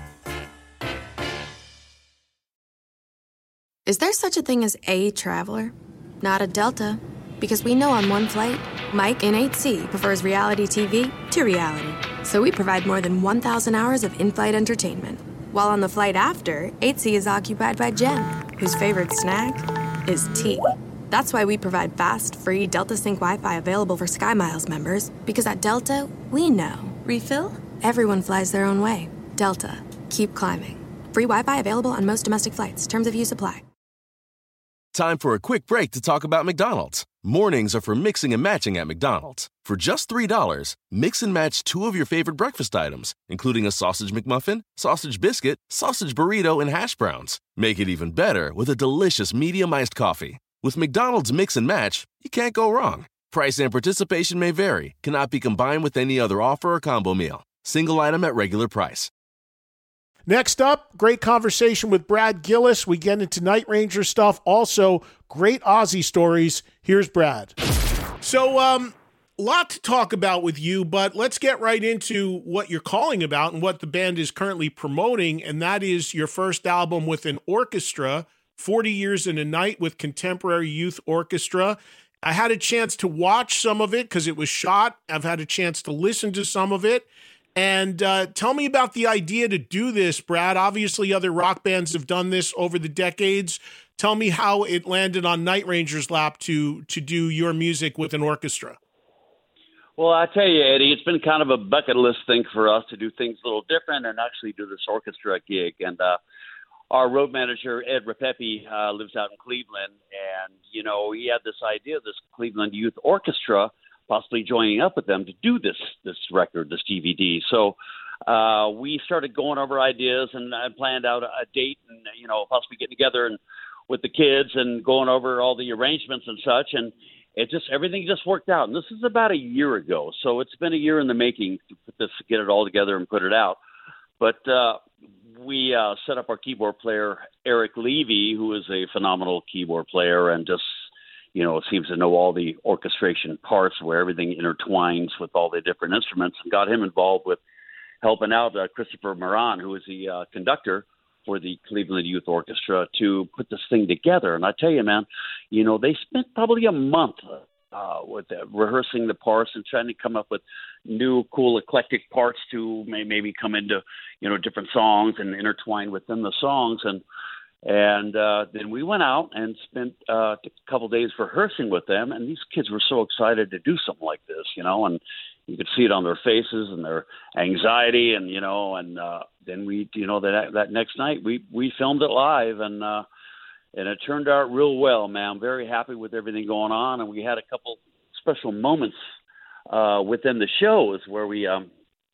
Is there such a thing as a traveler? Not a Delta. Because we know on one flight, Mike in eight C prefers reality T V to reality. So we provide more than one thousand hours of in-flight entertainment. While on the flight after, eight C is occupied by Jen, whose favorite snack is tea. That's why we provide fast, free Delta Sync Wi-Fi available for SkyMiles members, because at Delta, we know. Refill? Everyone flies their own way. Delta. Keep climbing. Free Wi-Fi available on most domestic flights. Terms of use apply. Time for a quick break to talk about McDonald's. Mornings are for mixing and matching at McDonald's. For just three dollars, mix and match two of your favorite breakfast items, including a sausage McMuffin, sausage biscuit, sausage burrito, and hash browns. Make it even better with a delicious medium iced coffee. With McDonald's Mix and Match, you can't go wrong. Price and participation may vary. Cannot be combined with any other offer or combo meal. Single item at regular price. Next up, great conversation with Brad Gillis. We get into Night Ranger stuff. Also, great Aussie stories. Here's Brad. So, um, a lot to talk about with you, but let's get right into what you're calling about and what the band is currently promoting, and that is your first album with an orchestra, forty years in a Night with Contemporary Youth Orchestra. I had a chance to watch some of it because it was shot. I've had a chance to listen to some of it. And uh, tell me about the idea to do this, Brad. Obviously, other rock bands have done this over the decades. Tell me how it landed on Night Ranger's lap to to do your music with an orchestra. Well, I tell you, Eddie, it's been kind of a bucket list thing for us to do things a little different and actually do this orchestra gig. And uh, our road manager, Ed Rapepi, uh, lives out in Cleveland. And, you know, he had this idea, this Cleveland Youth Orchestra, possibly joining up with them to do this this record, this D V D. So uh, we started going over ideas and I planned out a, a date and, you know, possibly getting together and with the kids and going over all the arrangements and such. And it just, everything just worked out. And this is about a year ago. So it's been a year in the making to put this, get it all together and put it out. But uh, we uh, set up our keyboard player, Eric Levy, who is a phenomenal keyboard player and just, you know, seems to know all the orchestration parts where everything intertwines with all the different instruments, and got him involved with helping out uh, Christopher Moran, who is the uh, conductor for the Cleveland Youth Orchestra, to put this thing together. And I tell you, man, you know, they spent probably a month uh, with uh, rehearsing the parts and trying to come up with new, cool, eclectic parts to may- maybe come into, you know, different songs and intertwine within the songs. And And uh, then we went out and spent uh, a couple of days rehearsing with them. And these kids were so excited to do something like this, you know, and you could see it on their faces and their anxiety. And, you know, and uh, then we, you know, that that next night we, we filmed it live and uh, and it turned out real well, man. I'm very happy with everything going on. And we had a couple special moments uh, within the shows where we, um,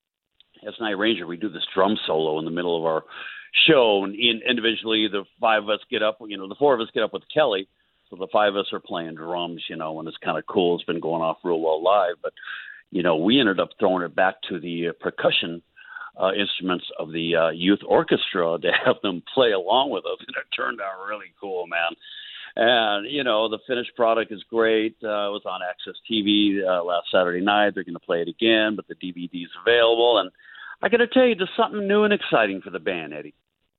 as Night Ranger, we do this drum solo in the middle of our show, and in, individually the five of us get up, you know, the four of us get up with Kelly, so the five of us are playing drums, you know, and it's kind of cool. It's been going off real well live, but, you know, we ended up throwing it back to the uh, percussion uh, instruments of the uh, youth orchestra to have them play along with us, and it turned out really cool, man. And, you know, the finished product is great. Uh, it was on Access T V uh, last Saturday night. They're going to play it again, but the D V D is available, and I got to tell you, there's something new and exciting for the band, Eddie.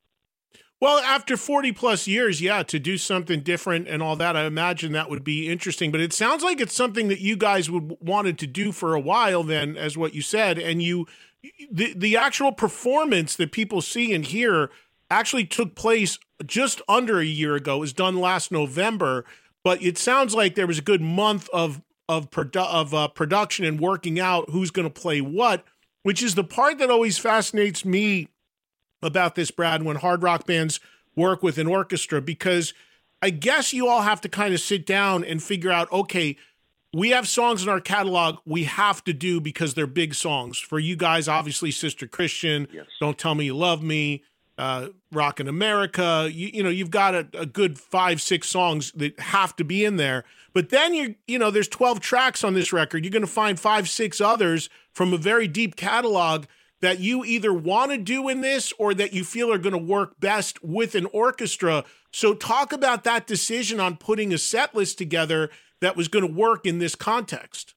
Well, after forty plus years, yeah, to do something different and all that, I imagine that would be interesting. But it sounds like it's something that you guys would wanted to do for a while then, as what you said. And you, the, the actual performance that people see and hear actually took place just under a year ago. It was done last November. But it sounds like there was a good month of, of, produ- of uh, production and working out who's going to play what, which is the part that always fascinates me about this, Brad, when hard rock bands work with an orchestra, because I guess you all have to kind of sit down and figure out, okay, we have songs in our catalog we have to do because they're big songs. For you guys, obviously, Sister Christian, yes. Don't Tell Me You Love Me, uh, Rockin' America. You, you know, you've got a, a good five, six songs that have to be in there. But then, you you know, there's twelve tracks on this record. You're going to find five, six others from a very deep catalog that you either want to do in this or that you feel are going to work best with an orchestra. So talk about that decision on putting a set list together that was going to work in this context.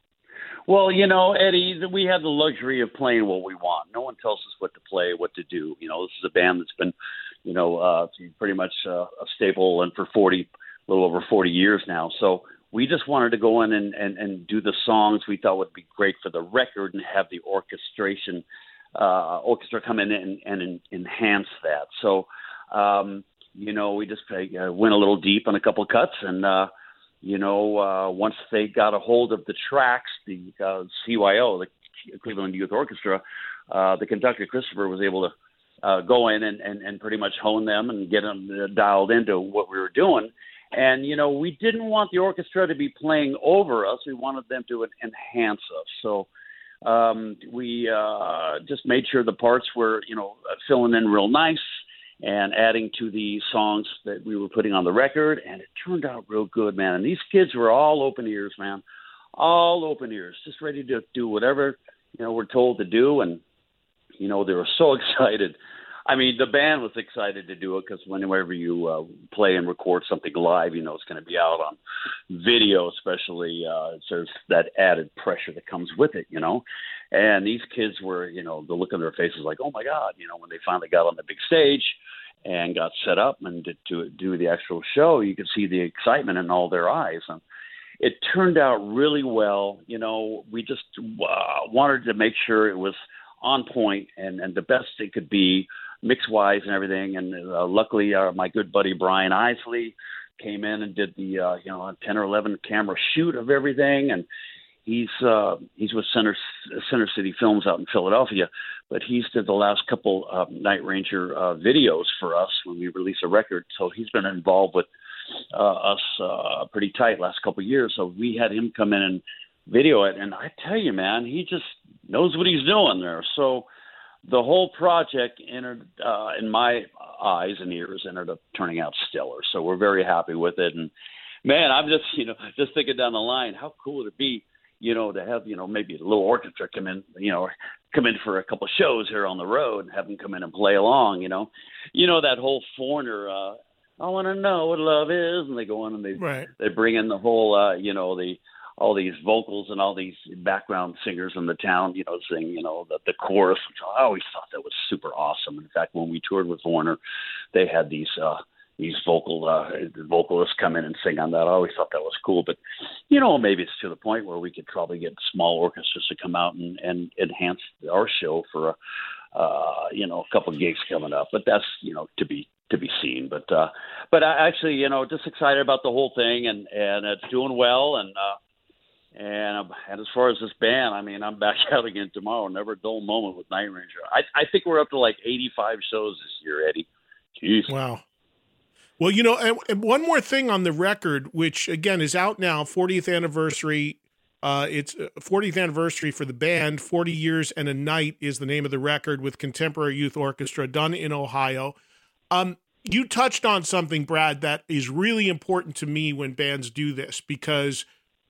Well, you know, Eddie, we have the luxury of playing what we want. No one tells us what to play, what to do. You know, this is a band that's been, you know, uh, pretty much uh, a staple and for forty, a little over forty years now. So we just wanted to go in and, and, and do the songs we thought would be great for the record and have the orchestration, uh, orchestra come in and, and, and enhance that. So, um, you know, we just uh, went a little deep on a couple of cuts and, uh, you know, uh, once they got a hold of the tracks, the uh, C Y O, the Cleveland Youth Orchestra, uh, the conductor, Christopher, was able to uh, go in and, and, and pretty much hone them and get them dialed into what we were doing. And, you know, we didn't want the orchestra to be playing over us. We wanted them to enhance us. So um, we uh, just made sure the parts were, you know, filling in real nice and adding to the songs that we were putting on the record, and it turned out real good, man. And these kids were all open ears, man, all open ears, just ready to do whatever, you know, we're told to do. And, you know, they were so excited. I mean, the band was excited to do it because whenever you uh, play and record something live, you know, it's going to be out on video, especially. Uh, there's that added pressure that comes with it, you know. And these kids were, you know, the look on their faces like, oh, my God, you know, when they finally got on the big stage and got set up and did to do the actual show, you could see the excitement in all their eyes. And it turned out really well. You know, we just uh, wanted to make sure it was on point and, and the best it could be mix-wise and everything. And uh, luckily, uh, my good buddy Brian Isley came in and did the, uh, you know, ten or eleven camera shoot of everything. And He's uh, he's with Center Center City Films out in Philadelphia, but he's did the last couple uh, Night Ranger uh, videos for us when we release a record. So he's been involved with uh, us uh, pretty tight last couple of years. So we had him come in and video it, and I tell you, man, he just knows what he's doing there. So the whole project entered, uh, in my eyes and ears, ended up turning out stellar. So we're very happy with it. And man, I'm just you know just thinking down the line, how cool would it be? You know, to have, you know, maybe a little orchestra come in, you know, come in for a couple of shows here on the road and have them come in and play along, you know. You know, that whole Foreigner, uh, I want to know what love is. And they go on and they right. they bring in the whole, uh, you know, the all these vocals and all these background singers in the town, you know, sing, you know, the, the chorus. I always thought that was super awesome. In fact, when we toured with Foreigner, they had these uh these vocal uh, vocalists come in and sing on that. I always thought that was cool. But, you know, maybe it's to the point where we could probably get small orchestras to come out and, and enhance our show for, a, uh, you know, a couple of gigs coming up. But that's, you know, to be to be seen. But uh, but I actually, you know, just excited about the whole thing, and, and it's doing well. And, uh, and, and as far as this band, I mean, I'm back out again tomorrow. Never a dull moment with Night Ranger. I, I think we're up to like eighty-five shows this year, Eddie. Jeez. Wow. Well, you know, and, and one more thing on the record, which, again, is out now, fortieth anniversary. Uh, it's fortieth anniversary for the band. forty years and a Night is the name of the record with Contemporary Youth Orchestra, done in Ohio. Um, you touched on something, Brad, that is really important to me when bands do this, because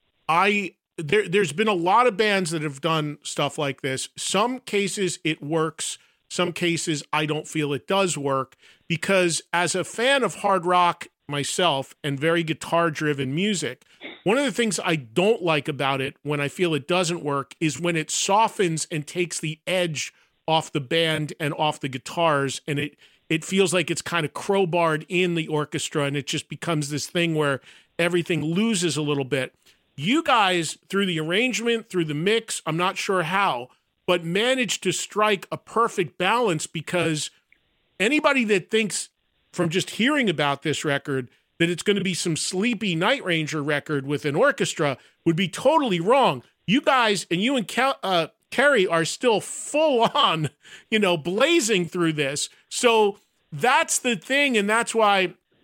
I there, there's been a lot of bands that have done stuff like this. Some cases it works. Some cases I don't feel it does work, because as a fan of hard rock myself and very guitar-driven music, one of the things I don't like about it when I feel it doesn't work is when it softens and takes the edge off the band and off the guitars, and it it feels like it's kind of crowbarred in the orchestra, and it just becomes this thing where everything loses a little bit. You guys, through the arrangement, through the mix, I'm not sure how, but managed to strike a perfect balance, because anybody that thinks from just hearing about this record that it's going to be some sleepy Night Ranger record with an orchestra would be totally wrong. You guys, and you and Cal, uh, Kerry are still full on, you know, blazing through this. So that's the thing, and that's why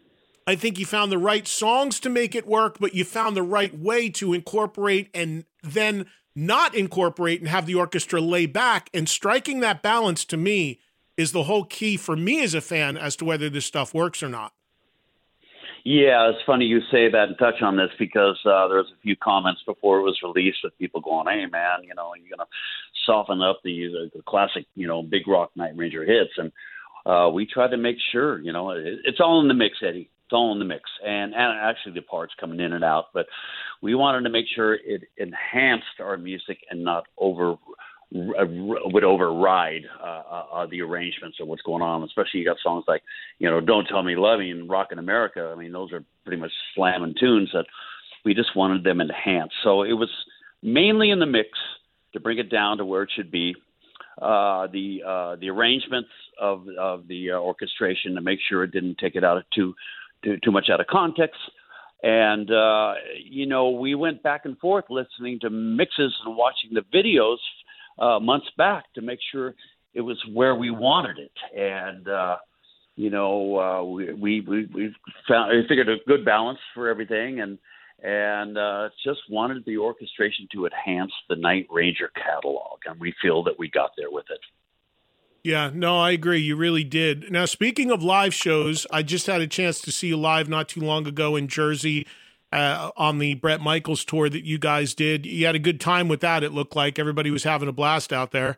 I think you found the right songs to make it work, but you found the right way to incorporate and then not incorporate and have the orchestra lay back. And striking that balance, to me, is the whole key for me as a fan as to whether this stuff works or not. Yeah, it's funny you say that and touch on this because uh, there was a few comments before it was released with people going, hey, man, you know, you're going to soften up the, the, the classic, you know, big rock Night Ranger hits. And uh, we tried to make sure, you know, it, it's all in the mix, Eddie. It's all in the mix. And, and actually the parts coming in and out. But we wanted to make sure it enhanced our music and not over would override uh, uh, the arrangements of what's going on. Especially you got songs like, you know, Don't Tell Me Loving and Rockin' America. I mean, those are pretty much slamming tunes that we just wanted them enhanced. So it was mainly in the mix to bring it down to where it should be. Uh, the uh, the arrangements of of the uh, orchestration to make sure it didn't take it out of too too, too much out of context. And, uh, you know, we went back and forth listening to mixes and watching the videos Uh, months back to make sure it was where we wanted it. And, uh, you know, uh, we, we, we, we found, we figured a good balance for everything and, and uh, just wanted the orchestration to enhance the Night Ranger catalog. And we feel that we got there with it. Yeah, no, I agree. You really did. Now, speaking of live shows, I just had a chance to see you live not too long ago in Jersey. Uh, on the Bret Michaels tour that you guys did. You had a good time with that, it looked like. Everybody was having a blast out there.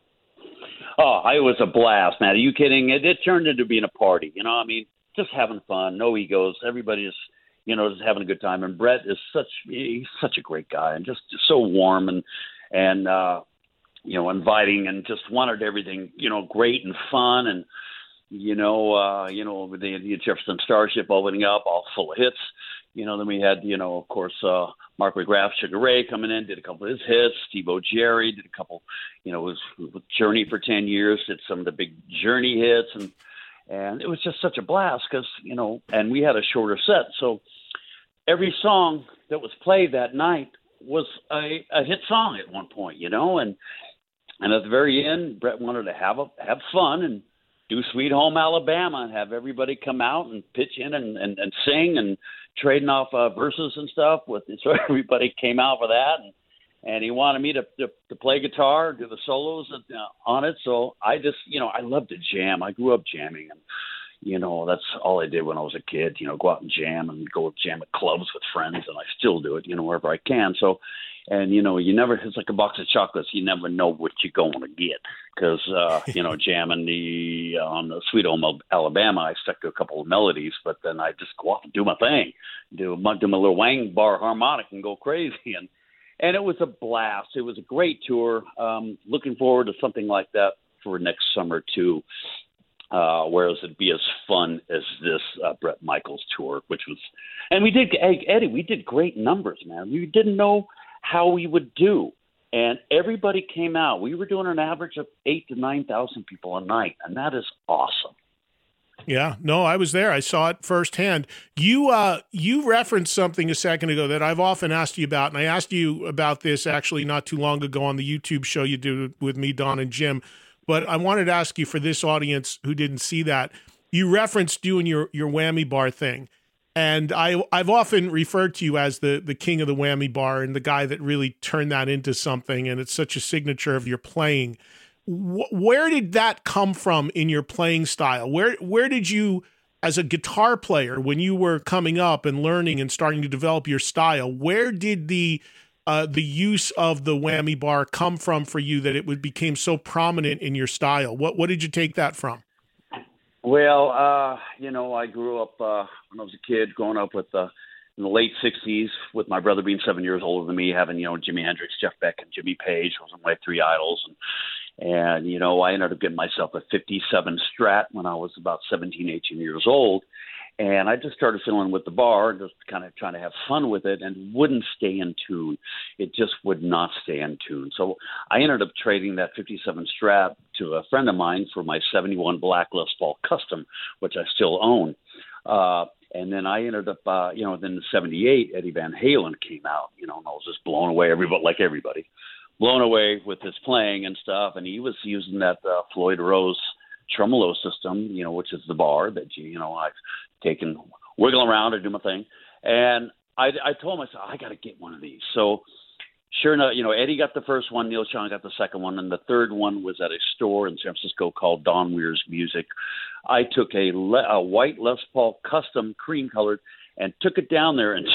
Oh, it was a blast, man. Are you kidding? It, it turned into being a party, you know? I mean, just having fun, no egos. Everybody's, you know, just having a good time. And Bret is such, he's such a great guy and just, just so warm and, and uh, you know, inviting and just wanted everything, you know, great and fun. And, you know, uh, you know, the, the Jefferson Starship opening up, all full of hits. You know, then we had, you know, of course, uh, Mark McGrath, Sugar Ray coming in, did a couple of his hits. Steve O'Jerry did a couple, you know, was with Journey for ten years, did some of the big Journey hits. And, and it was just such a blast because, you know, and we had a shorter set. So every song that was played that night was a, a hit song at one point, you know. And and at the very end, Bret wanted to have a, have fun and do Sweet Home Alabama and have everybody come out and pitch in and, and, and sing and trading off uh, verses and stuff. With so everybody came out for that, and, and he wanted me to, to to play guitar, do the solos on it. So I just, you know, I love to jam. I grew up jamming, and you know, that's all I did when I was a kid. You know, go out and jam and go jam at clubs with friends, and I still do it. You know, wherever I can. So. And, you know, you never, it's like a box of chocolates. You never know what you're going to get because, uh, you know, jamming the, uh, on the Sweet Home Alabama, I stuck to a couple of melodies, but then I just go off and do my thing, do, do my little wang bar harmonic and go crazy. And, and it was a blast. It was a great tour. Um, looking forward to something like that for next summer too. Uh, whereas it'd be as fun as this uh, Bret Michaels tour, which was, and we did, Eddie, we did great numbers, man. We didn't know how we would do, and everybody came out. We were doing an average of eight to nine thousand people a night, and that is awesome. Yeah, no, I was there. I saw it firsthand. You uh, you referenced something a second ago that I've often asked you about, and I asked you about this actually not too long ago on the YouTube show you did with me, Don and Jim. But I wanted to ask you for this audience who didn't see that. You referenced doing your your whammy bar thing. And I, I've often referred to you as the, the king of the whammy bar and the guy that really turned that into something. And it's such a signature of your playing. W- where did that come from in your playing style? Where where did you, as a guitar player, when you were coming up and learning and starting to develop your style, where did the uh, the use of the whammy bar come from for you that it would became so prominent in your style? What what did you take that from? Well, uh, you know, I grew up uh, when I was a kid, growing up with uh, in the late sixties, with my brother being seven years older than me, having, you know, Jimi Hendrix, Jeff Beck, and Jimmy Page was my three idols. And, and, you know, I ended up getting myself a fifty-seven Strat when I was about seventeen, eighteen years old. And I just started fiddling with the bar, just kind of trying to have fun with it, and wouldn't stay in tune. It just would not stay in tune. So I ended up trading that fifty-seven Strat to a friend of mine for my seventy-one Black Les Paul Custom, which I still own. Uh, and then I ended up, uh, you know, then in seventy-eight, Eddie Van Halen came out, you know, and I was just blown away, everybody, like everybody, blown away with his playing and stuff. And he was using that uh, Floyd Rose tremolo system, you know, which is the bar that, you know, I've taken wiggle around or do my thing. And I, I told myself, I got to get one of these. So sure enough, you know, Eddie got the first one, Neil Sean got the second one, and the third one was at a store in San Francisco called Don Weir's Music. I took a, Le- a white Les Paul custom cream colored and took it down there and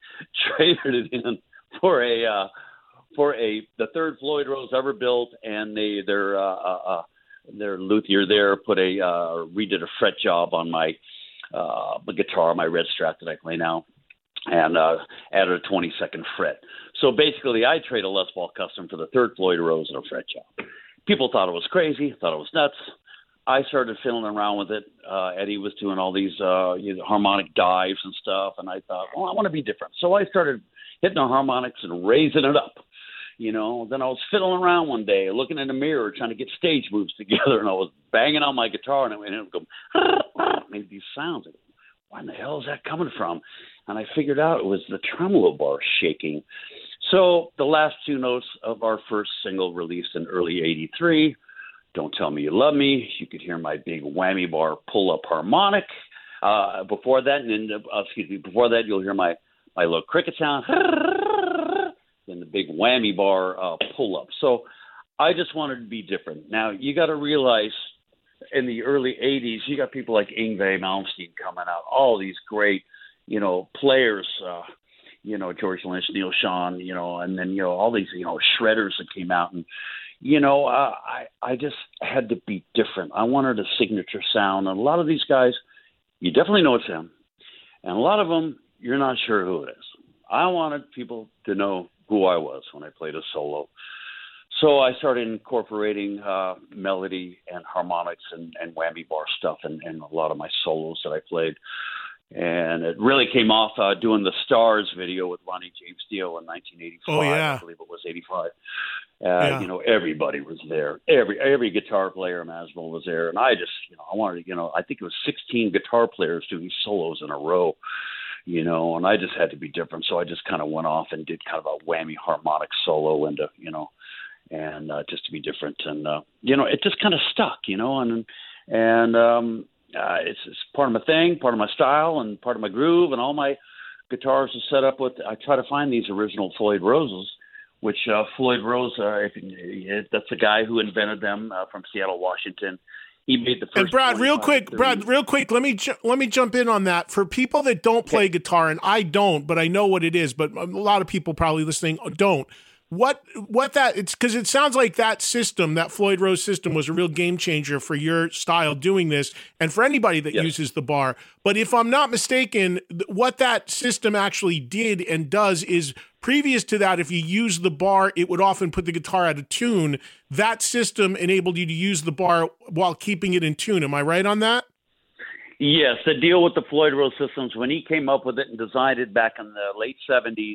traded it in for a uh, for a the third Floyd Rose ever built, and they their uh, uh, their luthier there put a uh, redid a fret job on my uh, my guitar, my red Strat that I play now, and uh, added a twenty-second fret. So basically, I trade a Les Paul custom for the third Floyd Rose and a fret job. People thought it was crazy, thought it was nuts. I started fiddling around with it. Uh, Eddie was doing all these uh, you know, harmonic dives and stuff, and I thought, well, I want to be different. So I started hitting the harmonics and raising it up. You know, then I was fiddling around one day, looking in the mirror, trying to get stage moves together, and I was banging on my guitar, and it would go, made these sounds. Where in the hell is that coming from? And I figured out it was the tremolo bar shaking. So the last two notes of our first single released in early eighty-three, Don't Tell Me You Love Me, you could hear my big whammy bar pull-up harmonic. Uh, before that, and then, uh, excuse me, before that, you'll hear my, my little cricket sound, then the big whammy bar uh, pull-up. So I just wanted to be different. Now, you got to realize in the early eighties, you got people like Yngwie Malmsteen coming out, all these great, you know, players, uh, you know, George Lynch, Neil Sean, you know, and then, you know, all these, you know, shredders that came out. And, you know, uh, I, I just had to be different. I wanted a signature sound. And a lot of these guys, you definitely know it's them. And a lot of them, you're not sure who it is. I wanted people to know who I was when I played a solo. So I started incorporating uh, melody and harmonics and, and whammy bar stuff in, in a lot of my solos that I played. And it really came off uh, doing the Stars video with Ronnie James Dio in nineteen eighty-five. Oh, yeah. I believe it was eighty-five. Uh, yeah. You know, everybody was there. Every every guitar player imaginable was there. And I just, you know, I wanted to, you know, I think it was sixteen guitar players doing solos in a row, you know, and I just had to be different. So I just kind of went off and did kind of a whammy harmonic solo into, you know, and uh, just to be different. And, uh, you know, it just kind of stuck, you know, and, and, um, Uh, it's, it's part of my thing, part of my style, and part of my groove, and all my guitars are set up with. I try to find these original Floyd Roses, which uh, Floyd Rose, uh, if, if, that's the guy who invented them uh, from Seattle, Washington. He made the first. And Brad, real quick, Brad, real quick, let me ju- let me jump in on that. For people that don't play okay. guitar, and I don't, but I know what it is, but a lot of people probably listening don't. What what that it's because it sounds like that system, that Floyd Rose system, was a real game changer for your style doing this, and for anybody that yes. uses the bar. But if I'm not mistaken, what that system actually did and does is, previous to that, if you use the bar, it would often put the guitar out of tune. That system enabled you to use the bar while keeping it in tune. Am I right on that? Yes, the deal with the Floyd Rose systems, when he came up with it and designed it back in the late seventies,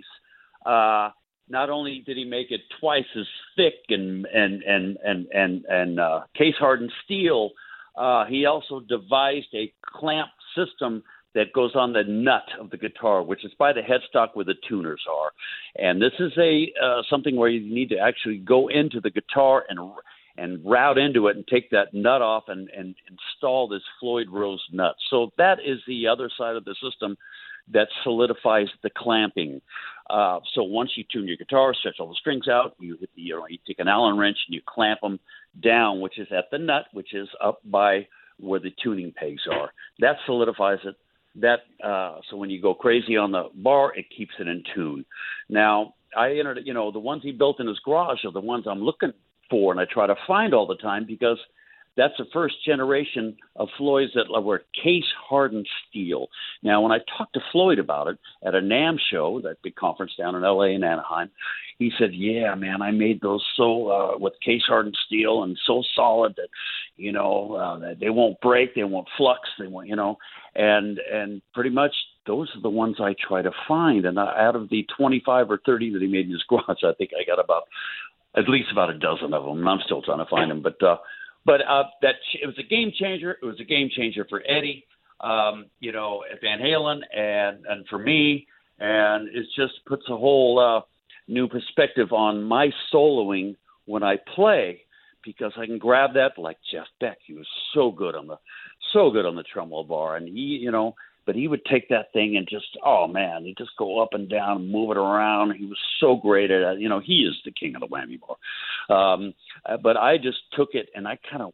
uh, not only did he make it twice as thick and and and and and, and uh, case hardened steel, uh, he also devised a clamp system that goes on the nut of the guitar, which is by the headstock where the tuners are. And this is a uh, something where you need to actually go into the guitar and and route into it and take that nut off and, and install this Floyd Rose nut. So that is the other side of the system that solidifies the clamping. Uh, so once you tune your guitar, stretch all the strings out, you hit the, you know, you take an Allen wrench and you clamp them down, which is at the nut, which is up by where the tuning pegs are. That solidifies it. That uh, so when you go crazy on the bar, it keeps it in tune. Now I entered, you know, the ones he built in his garage are the ones I'm looking for, and I try to find all the time because that's the first generation of Floyd's that were case-hardened steel. Now, when I talked to Floyd about it at a NAMM show, that big conference down in L A and Anaheim, he said, yeah, man, I made those so uh, with case-hardened steel and so solid that, you know, uh, they won't break, they won't flux, they won't, you know, and and pretty much those are the ones I try to find. And out of the twenty-five or thirty that he made in his garage, I think I got about at least about a dozen of them, and I'm still trying to find them. But uh, But uh, that it was a game changer. It was a game changer for Eddie, um, you know, at Van Halen, and and for me, and it just puts a whole uh, new perspective on my soloing when I play, because I can grab that like Jeff Beck. He was so good on the so good on the tremolo bar, and he, you know, but he would take that thing and just, oh man, he'd just go up and down and move it around. He was so great at it. You know, he is the king of the whammy bar. Um, uh, but I just took it and I kind of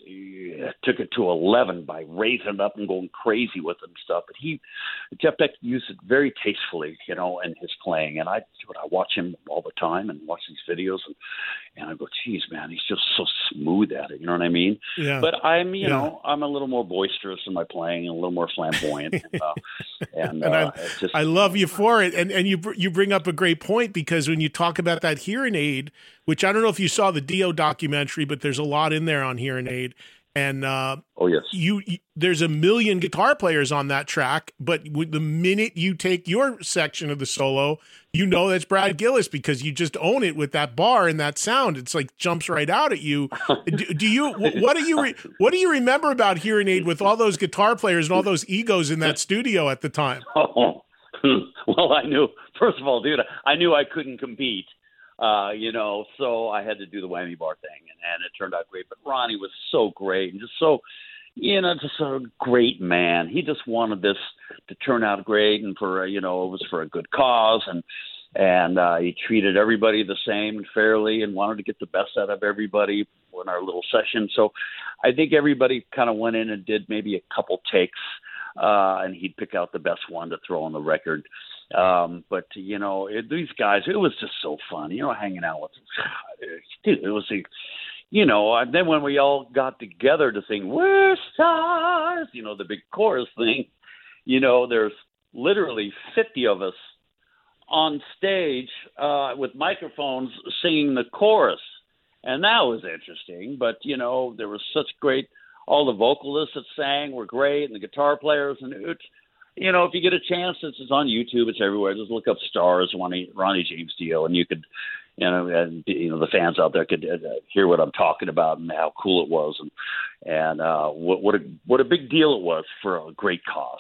uh, took it to eleven by raising it up and going crazy with it and stuff. But he, Jeff Beck used it very tastefully, you know, in his playing. And I, I watch him all the time and watch these videos and, and I go, geez, man, he's just so smooth at it. You know what I mean? Yeah. But I'm, you yeah. know, I'm a little more boisterous in my playing and a little more flamboyant. and uh, and, and uh, I, it's just, I love you for it. And and you you bring up a great point, because when you talk about that hearing aid, which I don't know if you saw the Dio documentary, but there's a lot in there on hearing aid. And uh, oh yes, you, you there's a million guitar players on that track, but with the minute you take your section of the solo, you know that's Brad Gillis, because you just own it with that bar and that sound. It's like jumps right out at you. do, do you what do you re, what do you remember about hearing aid with all those guitar players and all those egos in that studio at the time? Oh, well, I knew, first of all, dude, I knew I couldn't compete. Uh, you know, so I had to do the whammy bar thing, and, and it turned out great. But Ronnie was so great and just so, you know, just a great man. He just wanted this to turn out great, and for, uh, you know, it was for a good cause, and and uh, he treated everybody the same and fairly, and wanted to get the best out of everybody in our little session. So I think everybody kind of went in and did maybe a couple takes, uh, and he'd pick out the best one to throw on the record. Um, but, you know, it, these guys, it was just so fun, you know, hanging out with them. Dude, it was, a, you know, and then when we all got together to sing, "We're Stars," you know, the big chorus thing, you know, there's literally fifty of us on stage uh, with microphones singing the chorus. And that was interesting. But, you know, there was such great, all the vocalists that sang were great, and the guitar players, and it, you know, if you get a chance, it's, it's on YouTube. It's everywhere. Just look up "Stars," Ronnie, Ronnie James Dio, and you could, you know, and you know the fans out there could uh, hear what I'm talking about and how cool it was, and and uh, what what a what a big deal it was for a great cause.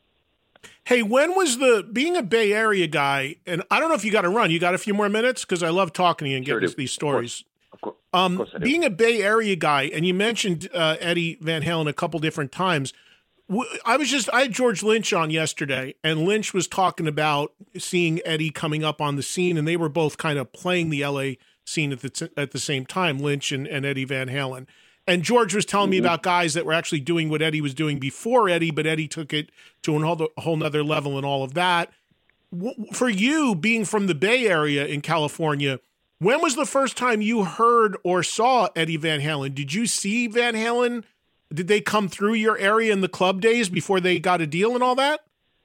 Hey, when was the being a Bay Area guy? And I don't know if you got to run. You got a few more minutes, because I love talking to you and Sure getting do. these stories. Of course, um, of course I do. Being a Bay Area guy, and you mentioned uh, Eddie Van Halen a couple different times. I was just, I had George Lynch on yesterday, and Lynch was talking about seeing Eddie coming up on the scene, and they were both kind of playing the L A scene at the at the same time, Lynch and, and Eddie Van Halen. And George was telling me about guys that were actually doing what Eddie was doing before Eddie, but Eddie took it to a whole, a whole nother level and all of that. For you, being from the Bay Area in California, when was the first time you heard or saw Eddie Van Halen? Did you see Van Halen? Did they come through your area in the club days before they got a deal and all that?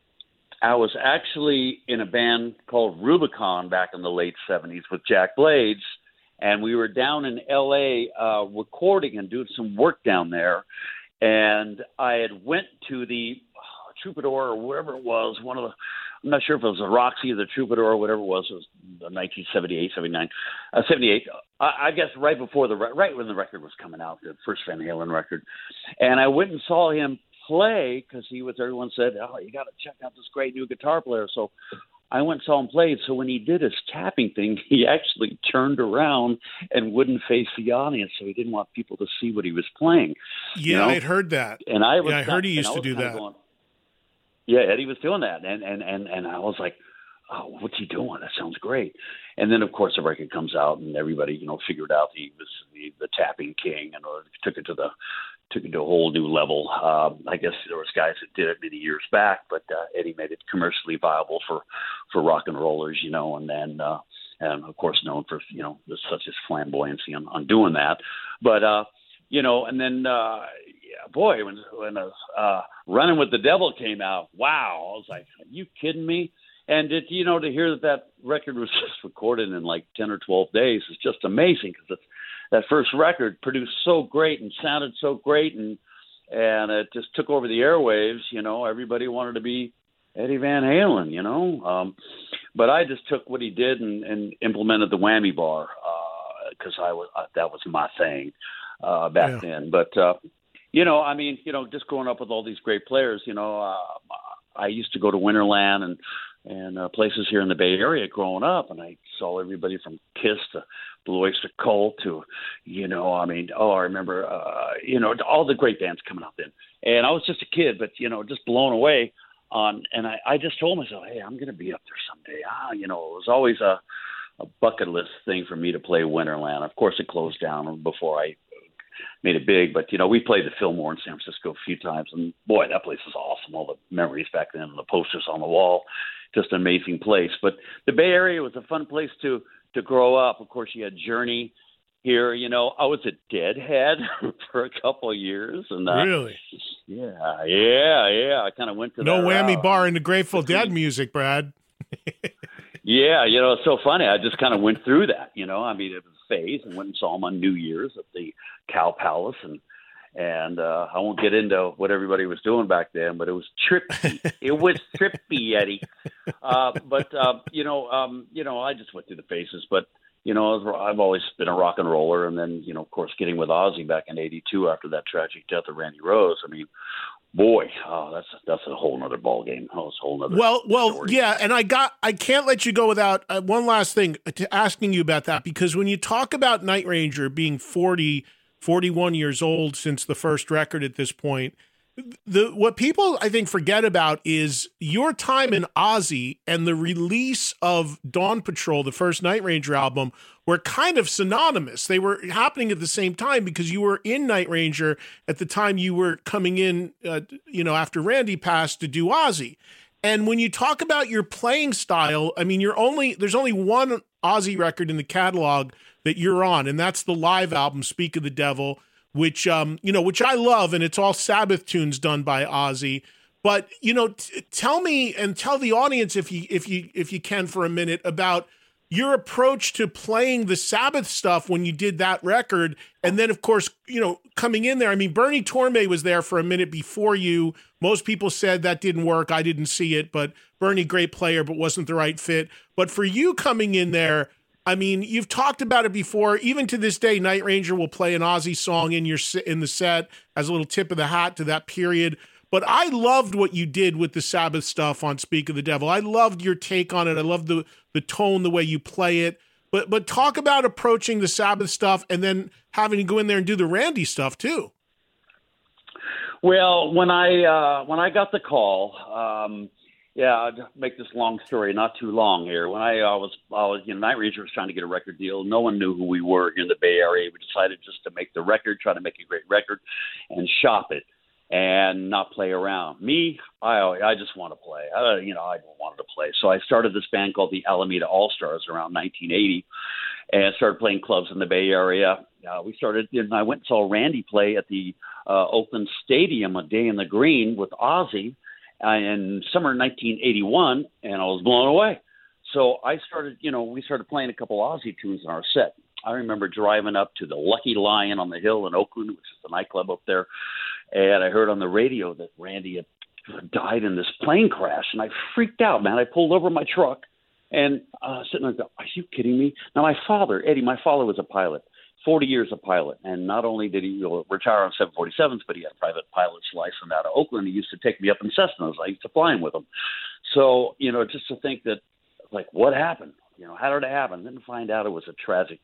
I was actually in a band called Rubicon back in the late seventies with Jack Blades, and we were down in L A uh, recording and doing some work down there. And I had went to the oh, Troubadour or wherever it was, one of the, I'm not sure if it was the Roxy or the Troubadour or whatever it was. It was nineteen seventy-eight, seventy-nine, uh, seventy-eight. I, I guess right before the right when the record was coming out, the first Van Halen record. And I went and saw him play because he was. Everyone said, "Oh, you got to check out this great new guitar player." So I went and saw him play. So when he did his tapping thing, he actually turned around and wouldn't face the audience, so he didn't want people to see what he was playing. Yeah, you know? I had heard that. And I was. Yeah, I heard he and used to do that. Going, yeah, Eddie was doing that, and and and and I was like, "Oh, what's he doing? That sounds great." And then, of course, the record comes out, and everybody, you know, figured out he was the, the tapping king, and or took it to the took it to a whole new level. Um, I guess there was guys that did it many years back, but uh, Eddie made it commercially viable for for rock and rollers, you know, and then uh, and of course known for you know such as flamboyancy on, on doing that. But uh, you know, and then uh, yeah, boy, when when uh, uh, Running with the Devil came out, wow, I was like, are you kidding me? And it, you know, to hear that that record was just recorded in like ten or twelve days is just amazing, because that first record produced so great and sounded so great, and and it just took over the airwaves. You know, everybody wanted to be Eddie Van Halen. You know, um, but I just took what he did and, and implemented the whammy bar because uh, I was uh, that was my thing uh, back yeah. then. But uh, you know, I mean, you know, just growing up with all these great players, you know, uh, I used to go to Winterland and. and uh, places here in the Bay Area growing up, and I saw everybody from Kiss to Blue Oyster Cult to, you know, I mean, oh, I remember, uh, you know, all the great bands coming out then. And I was just a kid, but, you know, just blown away on, and I, I just told myself, hey, I'm going to be up there someday. Ah, you know, it was always a, a bucket list thing for me to play Winterland. Of course, it closed down before I made it big, but you know, we played the Fillmore in San Francisco a few times, and boy, that place was awesome. All the memories back then, and the posters on the wall, just an amazing place. But the Bay Area was a fun place to to grow up. Of course, you had Journey here. You know, I was a Deadhead for a couple of years, and uh, really, yeah, yeah, yeah. I kind of went to no that whammy route. bar in the Grateful Dead music, Brad. Yeah, you know, it's so funny. I just kind of went through that. You know, I mean, it was a phase, and went and saw them on New Year's at the Cow Palace, and and uh, I won't get into what everybody was doing back then, but it was trippy. It was trippy, Eddie. Uh, but uh, you know, um, you know, I just went through the phases. But you know, I've always been a rock and roller, and then you know, of course, getting with Ozzy back in eighty-two after that tragic death of Randy Rose. I mean, boy, oh, that's that's a whole nother ball game. Oh, it's a whole nother. Well, well, story. yeah, and I got I can't let you go without uh, one last thing to asking you about that, because when you talk about Night Ranger being forty, forty-one years old since the first record at this point, the what people I think forget about is your time in Ozzy and the release of Dawn Patrol, the first Night Ranger album, were kind of synonymous. They were happening at the same time because you were in Night Ranger at the time you were coming in, uh, you know, after Randy passed to do Ozzy. And when you talk about your playing style, I mean, you're only there's only one Ozzy record in the catalog that you're on, and that's the live album, Speak of the Devil, which um, you know, which I love, and it's all Sabbath tunes done by Ozzy. But you know, t- tell me and tell the audience if you if you if you can for a minute about your approach to playing the Sabbath stuff when you did that record, and then of course, you know, coming in there. I mean, Bernie Torme was there for a minute before you. Most people said that didn't work. I didn't see it, but Bernie, great player, but wasn't the right fit. But for you coming in there, I mean, you've talked about it before. Even to this day, Night Ranger will play an Ozzy song in your in the set as a little tip of the hat to that period. But I loved what you did with the Sabbath stuff on Speak of the Devil. I loved your take on it. I loved the the tone, the way you play it. But but talk about approaching the Sabbath stuff and then having to go in there and do the Randy stuff too. Well, when I uh, when I got the call, um, yeah, I'd make this long story not too long here. When I, uh, was, I was, you know, Night Ranger was trying to get a record deal. No one knew who we were in the Bay Area. We decided just to make the record, try to make a great record, and shop it, and not play around. Me, I I just want to play. I, you know, I wanted to play. So I started this band called the Alameda All-Stars around nineteen eighty, and started playing clubs in the Bay Area. Uh, we started, and I went and saw Randy play at the uh, Oakland Stadium, A Day in the Green, with Ozzy uh, in summer nineteen eighty-one, and I was blown away. So I started, you know, we started playing a couple Ozzy tunes in our set. I remember driving up to the Lucky Lion on the Hill in Oakland, which is the nightclub up there, and I heard on the radio that Randy had died in this plane crash, and I freaked out, man. I pulled over my truck and uh, sitting there, are you kidding me? Now, my father, Eddie, my father was a pilot, forty years a pilot, and not only did he you know, retire on seven forty-sevens, but he had a private pilot's license out of Oakland. He used to take me up in Cessnas. I used to fly him with him. So, you know, just to think that, like, what happened? You know, how did it happen? Then to find out it was a tragic,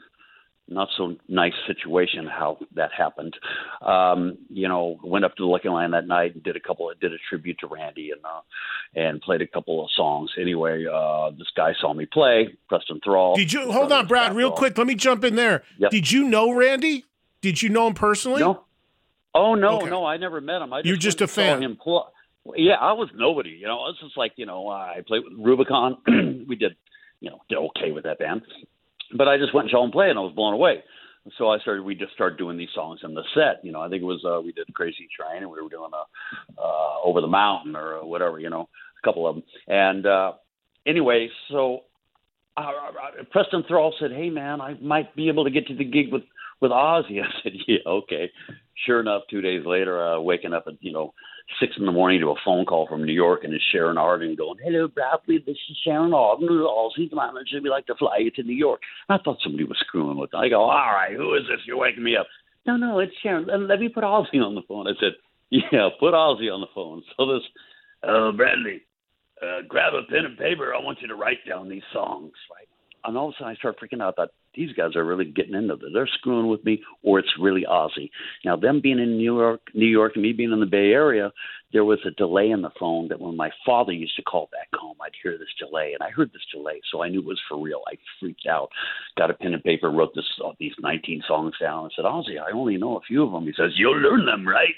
not so nice situation how that happened. Um, you know, went up to the Lucky Lion that night and did a couple of, did a tribute to Randy and, uh, and played a couple of songs. Anyway, uh, this guy saw me play, Preston Thrall. Did you, hold on, Brad, real quick. Let me jump in there. Yep. Did you know Randy? Did you know him personally? No. Oh, no, Okay. no, I never met him. I just You're just went a and saw fan. him pl- yeah, I was nobody, you know, it's just like, you know, I played with Rubicon. We did, you know, did okay with that band. But I just went and saw him play, and I was blown away. So I started. We just started doing these songs in the set. You know, I think it was uh, we did Crazy Train, and we were doing a uh, Over the Mountain or whatever. You know, a couple of them. And uh, anyway, so uh, uh, Preston Thrall said, "Hey, man, I might be able to get to the gig with with Ozzy." I said, "Yeah, okay." Sure enough, two days later, uh, waking up at you know six in the morning to a phone call from New York, and it's Sharon Arden going, "Hello, Bradley, this is Sharon Arden. Ozzy's manager. We'd like to fly you to New York." And I thought somebody was screwing with me. I go, "All right, who is this? You're waking me up." "No, no, it's Sharon. Let, let me put Ozzy on the phone." I said, "Yeah, put Ozzy on the phone." So this, uh, Bradley, uh, grab a pen and paper. I want you to write down these songs, right? And all of a sudden, I start freaking out. That these guys are really getting into this. They're screwing with me, or it's really Ozzy. Now, them being in New York, New York, and me being in the Bay Area, there was a delay in the phone that when my father used to call back home, I'd hear this delay, and I heard this delay, so I knew it was for real. I freaked out, got a pen and paper, wrote this uh, these nineteen songs down, and said, Ozzy, I only know a few of them. He says, you'll learn them, right?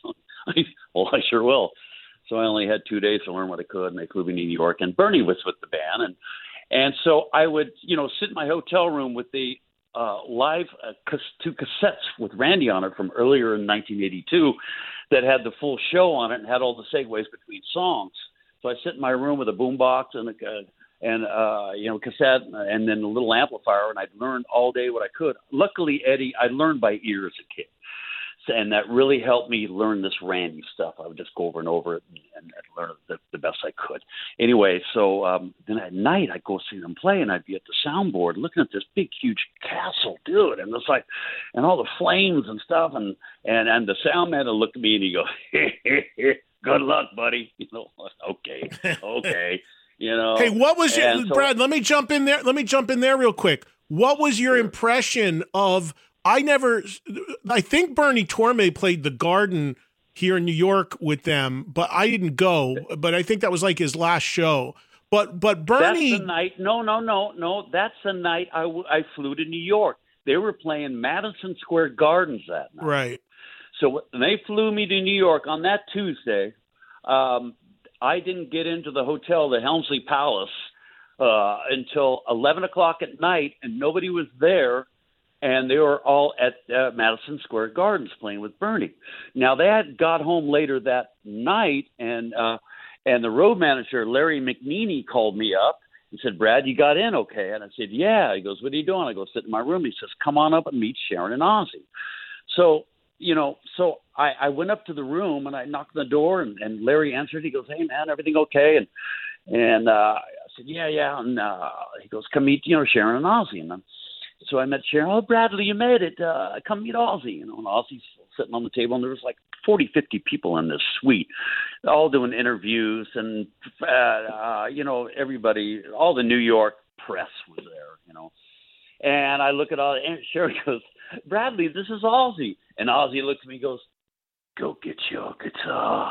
I said, well, I sure will. So I only had two days to learn what I could, and they flew me to New York, and Bernie was with the band, and and so I would, you know, sit in my hotel room with the uh, live uh, cas- two cassettes with Randy on it from earlier in nineteen eighty-two that had the full show on it and had all the segues between songs. So I sit in my room with a boombox and a uh, and uh, you know cassette and then a little amplifier, and I'd learn all day what I could. Luckily, Eddie, I learned by ear as a kid. And that really helped me learn this Randy stuff. I would just go over and over it and, and learn it the, the best I could. Anyway, so um, then at night I'd go see them play, and I'd be at the soundboard looking at this big, huge castle, dude, and it's like, and all the flames and stuff, and and and the sound man would look at me and he'd go, hey, hey, hey, "Good luck, buddy." You know, okay, okay, you know. Hey, what was your so, Brad? Let me jump in there. Let me jump in there real quick. What was your impression of? I never, I think Bernie Torme played the Garden here in New York with them, but I didn't go. But I think that was like his last show. But but Bernie, that's the night. No, no, no, no. That's the night I, w- I flew to New York. They were playing Madison Square Gardens that night. Right. So when they flew me to New York on that Tuesday, um, I didn't get into the hotel, the Helmsley Palace, uh, until eleven o'clock at night, and nobody was there. And they were all at uh, Madison Square Gardens playing with Bernie. Now, they had got home later that night, and uh, and the road manager, Larry McNeely, called me up and said, "Brad, you got in okay?" And I said, "Yeah." He goes, "What are you doing?" I go, "Sit in my room." He says, "Come on up and meet Sharon and Ozzy." So, you know, so I, I went up to the room, and I knocked on the door, and, and Larry answered. He goes, "Hey, man, everything okay?" And and uh, I said, "Yeah, yeah." And uh, he goes, "Come meet, you know, Sharon and Ozzy." And I'm So I met Sharon. "Oh, Bradley, you made it. Uh, come meet Ozzy." You know, and Ozzy's sitting on the table, and there was like forty, fifty people in this suite, all doing interviews, and uh, uh, you know, everybody, all the New York press was there. You know, and I look at all, and Sharon goes, "Bradley, this is Ozzy." And Ozzy looks at me, and goes, "Go get your guitar."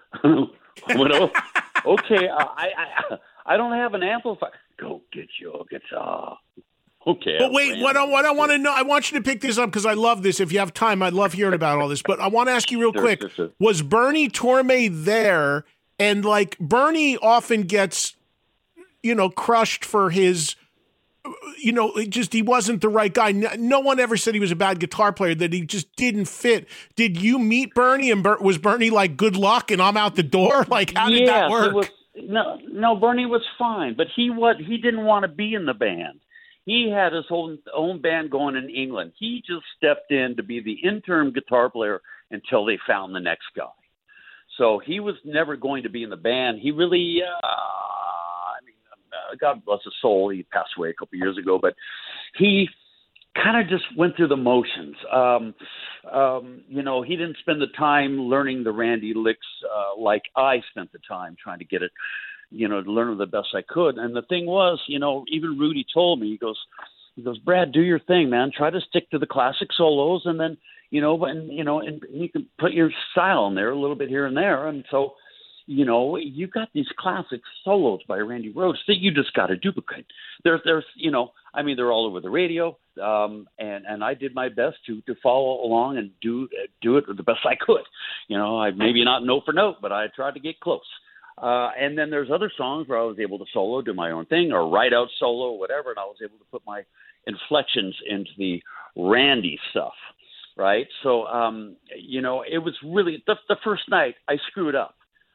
I went, "Oh, okay. Uh, I, I I don't have an amplifier." "Go get your guitar." Okay. But wait, what I, what I want to know, I want you to pick this up because I love this. If you have time, I'd love hearing about all this. But I want to ask you real sure, quick, sure, sure. was Bernie Torme there? And like Bernie often gets, you know, crushed for his, you know, it just he wasn't the right guy. No, no one ever said he was a bad guitar player, that he just didn't fit. Did you meet Bernie and Ber- was Bernie like, "Good luck and I'm out the door"? Like, how did yes, that work? It was, no, no, Bernie was fine, but he was, he didn't want to be in the band. He had his own, own band going in England. He just stepped in to be the interim guitar player until they found the next guy. So he was never going to be in the band. He really, uh, I mean, uh, God bless his soul, he passed away a couple years ago, but he kind of just went through the motions. Um, um, you know, he didn't spend the time learning the Randy licks uh, like I spent the time trying to get it, you know, to learn the best I could. And the thing was, you know, even Rudy told me, he goes, he goes, "Brad, do your thing, man. Try to stick to the classic solos, and then, you know, and you know, and you can put your style in there a little bit here and there." And so, you know, you got these classic solos by Randy Rhoads that you just got to duplicate. There's, there's, you know, I mean, they're all over the radio, um, and and I did my best to to follow along and do do it the best I could. You know, I maybe not note for note, but I tried to get close. Uh, and then there's other songs where I was able to solo, do my own thing, or write out solo, or whatever, and I was able to put my inflections into the Randy stuff, right? So, um, you know, it was really the, the first night I screwed up.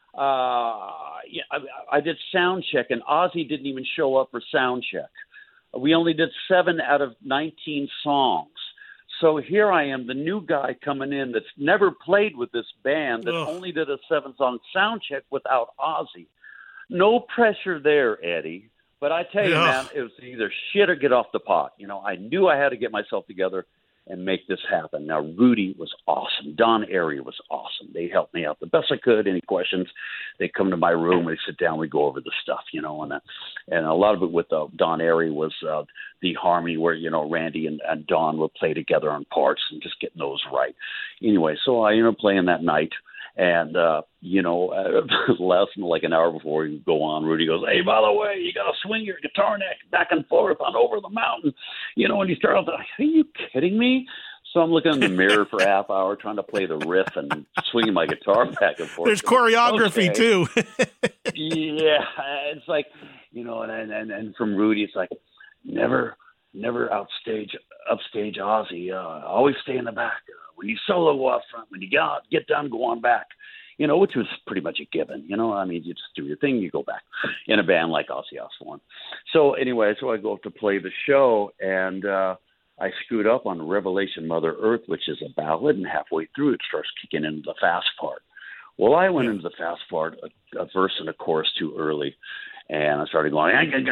Uh, yeah, I, I did sound check, and Ozzy didn't even show up for sound check. We only did seven out of nineteen songs. So here I am, the new guy coming in that's never played with this band, that Ugh. only did a seven-song sound check without Ozzy. No pressure there, Eddie. But I tell you, Ugh. man, it was either shit or get off the pot. You know, I knew I had to get myself together, and make this happen. Now, Rudy was awesome. Don Airey was awesome. They helped me out the best I could. Any questions, they come to my room, they sit down, we go over the stuff, you know, and uh, and a lot of it with uh, Don Airey was uh, the harmony where, you know, Randy and, and Don would play together on parts and just getting those right. Anyway, so I ended up playing that night. And, uh, you know, uh, less than like an hour before you go on, Rudy goes, hey, by the way, you got to swing your guitar neck back and forth on over the mountain. You know, when you start out, are you kidding me? So I'm looking in the mirror for a half hour trying to play the riff and swinging my guitar back and forth. There's choreography, okay. too. Yeah, it's like, you know, and, and, and from Rudy, it's like, never, never outstage, upstage Ozzy. Uh, always stay in the back. When you solo, go out front. When you get out, get done, go on back. You know, which was pretty much a given. You know, I mean, you just do your thing, you go back in a band like Ozzy Osbourne. So anyway, so I go up to play the show, and uh, I screwed up on Revelation Mother Earth, which is a ballad, and halfway through it starts kicking into the fast part. Well, I went into the fast part, a, a verse and a chorus too early, and I started going,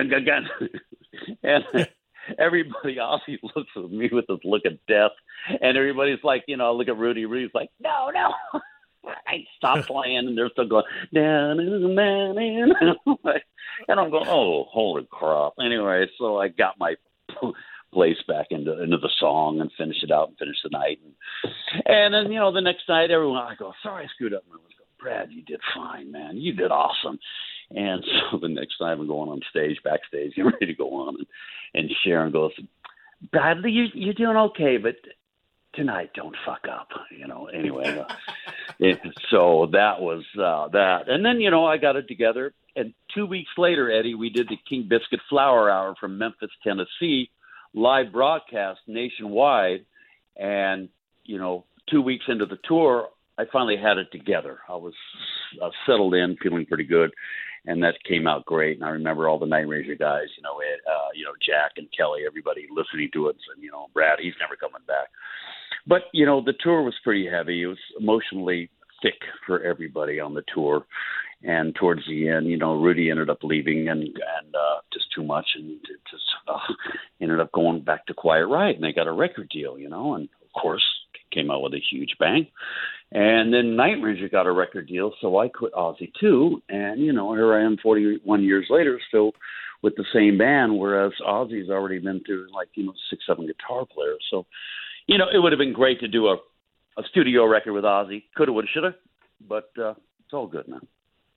and everybody, Ozzy looks at me with this look of death, and everybody's like, you know, I look at Rudy, Rudy's like, no, no. I stopped playing, and they're still going, down in the man, and I'm going, oh, holy crap. Anyway, so I got my place back into into the song and finished it out and finished the night. And, and then, you know, the next night, everyone, I go, sorry, I screwed up. And I was going, Brad, you did fine, man. You did awesome. And so the next time I'm going on stage, backstage, getting ready to go on, and, and Sharon goes, Bradley, you, you're doing okay, but tonight, don't fuck up, you know. Anyway, uh, it, so that was uh, that. And then, you know, I got it together. And two weeks later, Eddie, we did the King Biscuit Flower Hour from Memphis, Tennessee, live broadcast nationwide. And, you know, two weeks into the tour, I finally had it together. I was uh, settled in, feeling pretty good. And that came out great. And I remember all the Night Ranger guys, you know, Ed, uh, you know, Jack and Kelly, everybody listening to it and saying, you know, Brad, he's never coming back. But, you know, the tour was pretty heavy. It was emotionally thick for everybody on the tour. And towards the end, you know, Rudy ended up leaving and, and uh, just too much, and it just uh, ended up going back to Quiet Riot. And they got a record deal, you know, and of course came out with a huge bang. And then Night Ranger got a record deal, so I quit Ozzy too. And, you know, here I am forty-one years later still with the same band, whereas Ozzy's already been through like, you know, six, seven guitar players. So, you know, it would have been great to do a, a studio record with Ozzy. Coulda, woulda, shoulda, but uh, it's all good now.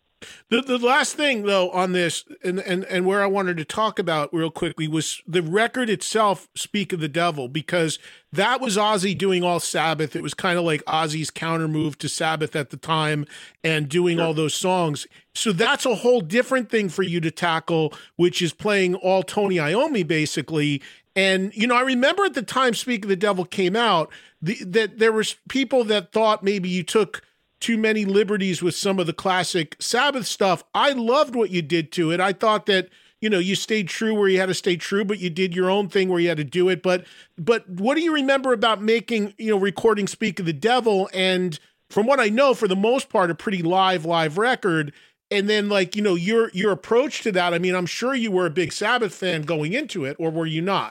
The the last thing, though, on this, and, and, and where I wanted to talk about real quickly, was the record itself, Speak of the Devil, because that was Ozzy doing all Sabbath. It was kind of like Ozzy's counter move to Sabbath at the time and doing sure. all those songs. So that's a whole different thing for you to tackle, which is playing all Tony Iommi, basically. And, you know, I remember at the time Speak of the Devil came out, the, that there was people that thought maybe you took too many liberties with some of the classic Sabbath stuff. I loved what you did to it. I thought that, you know, you stayed true where you had to stay true, but you did your own thing where you had to do it. But, but what do you remember about making, you know, recording Speak of the Devil? And from what I know, for the most part, a pretty live, live record. And then, like, you know, your, your approach to that, I mean, I'm sure you were a big Sabbath fan going into it, or were you not?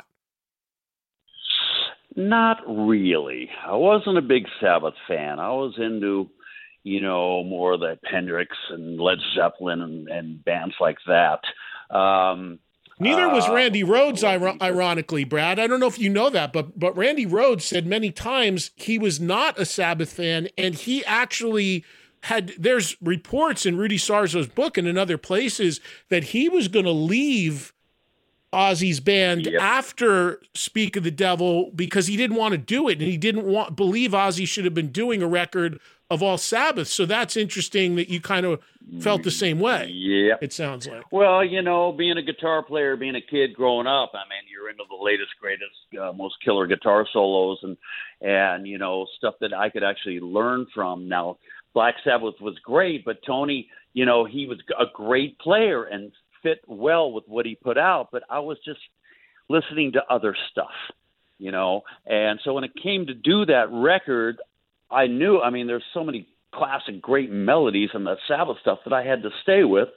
Not really. I wasn't a big Sabbath fan. I was into, you know, more of the Hendrix and Led Zeppelin and, and bands like that. Um, Neither was uh, Randy Rhoads, ir- ironically, Brad. I don't know if you know that, but but Randy Rhoads said many times he was not a Sabbath fan, and he actually had, there's reports in Rudy Sarzo's book and in other places that he was going to leave Ozzy's band yep. after Speak of the Devil because he didn't want to do it, and he didn't want believe Ozzy should have been doing a record of all Sabbath. So that's interesting that you kind of felt the same way. Yeah, it sounds like. Well, you know, being a guitar player, being a kid growing up, I mean, you're into the latest, greatest, uh, most killer guitar solos and and you know, stuff that I could actually learn from. Now, Black Sabbath was great, but Tony, you know, he was a great player and fit well with what he put out, but I was just listening to other stuff, you know. And so when it came to do that record, I knew, I mean, there's so many classic great melodies and the Sabbath stuff that I had to stay with,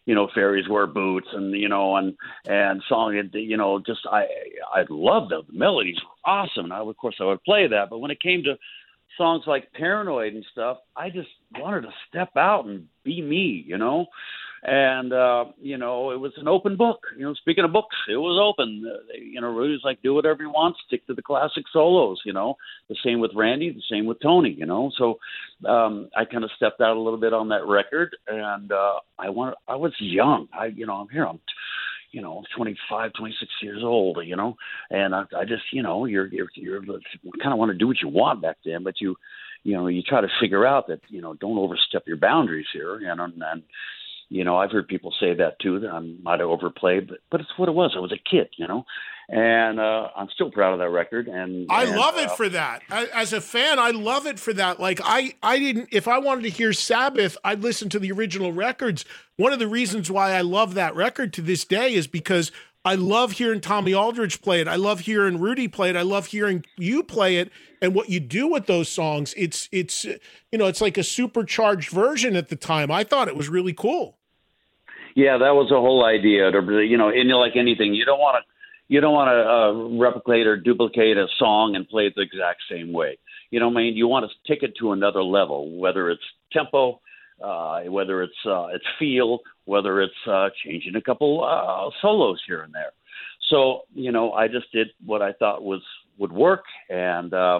you know, fairies wear boots, and you know, and and song, you know, just I I loved them. The melodies were awesome, and I, of course I would play that. But when it came to songs like Paranoid and stuff, I just wanted to step out and be me, you know. And, uh, you know, it was an open book. You know, speaking of books, it was open. Uh, they, you know, Rudy's like, do whatever you want, stick to the classic solos, you know. The same with Randy, the same with Tony, you know. So um, I kind of stepped out a little bit on that record, and uh, I wanted, I was young. I, you know, I'm here, I'm, you know, twenty-five, twenty-six years old, you know, and I, I just, you know, you're, you're, you're you kind of want to do what you want back then, but you, you know, you try to figure out that, you know, don't overstep your boundaries here, you know, and, and you know, I've heard people say that too, that I might have overplayed, but, but it's what it was. I was a kid, you know, and uh, I'm still proud of that record. And I and, love it uh, for that. I, as a fan, I love it for that. Like I, I didn't, if I wanted to hear Sabbath, I'd listen to the original records. One of the reasons why I love that record to this day is because I love hearing Tommy Aldridge play it. I love hearing Rudy play it. I love hearing you play it. And what you do with those songs, it's, it's, you know, it's like a supercharged version at the time. I thought it was really cool. Yeah, that was the whole idea. To, you know, and like anything, you don't want to, you don't want to uh, replicate or duplicate a song and play it the exact same way. You know what I mean? You want to take it to another level, whether it's tempo, uh, whether it's uh, it's feel, whether it's uh, changing a couple uh, solos here and there. So, you know, I just did what I thought was would work, and uh,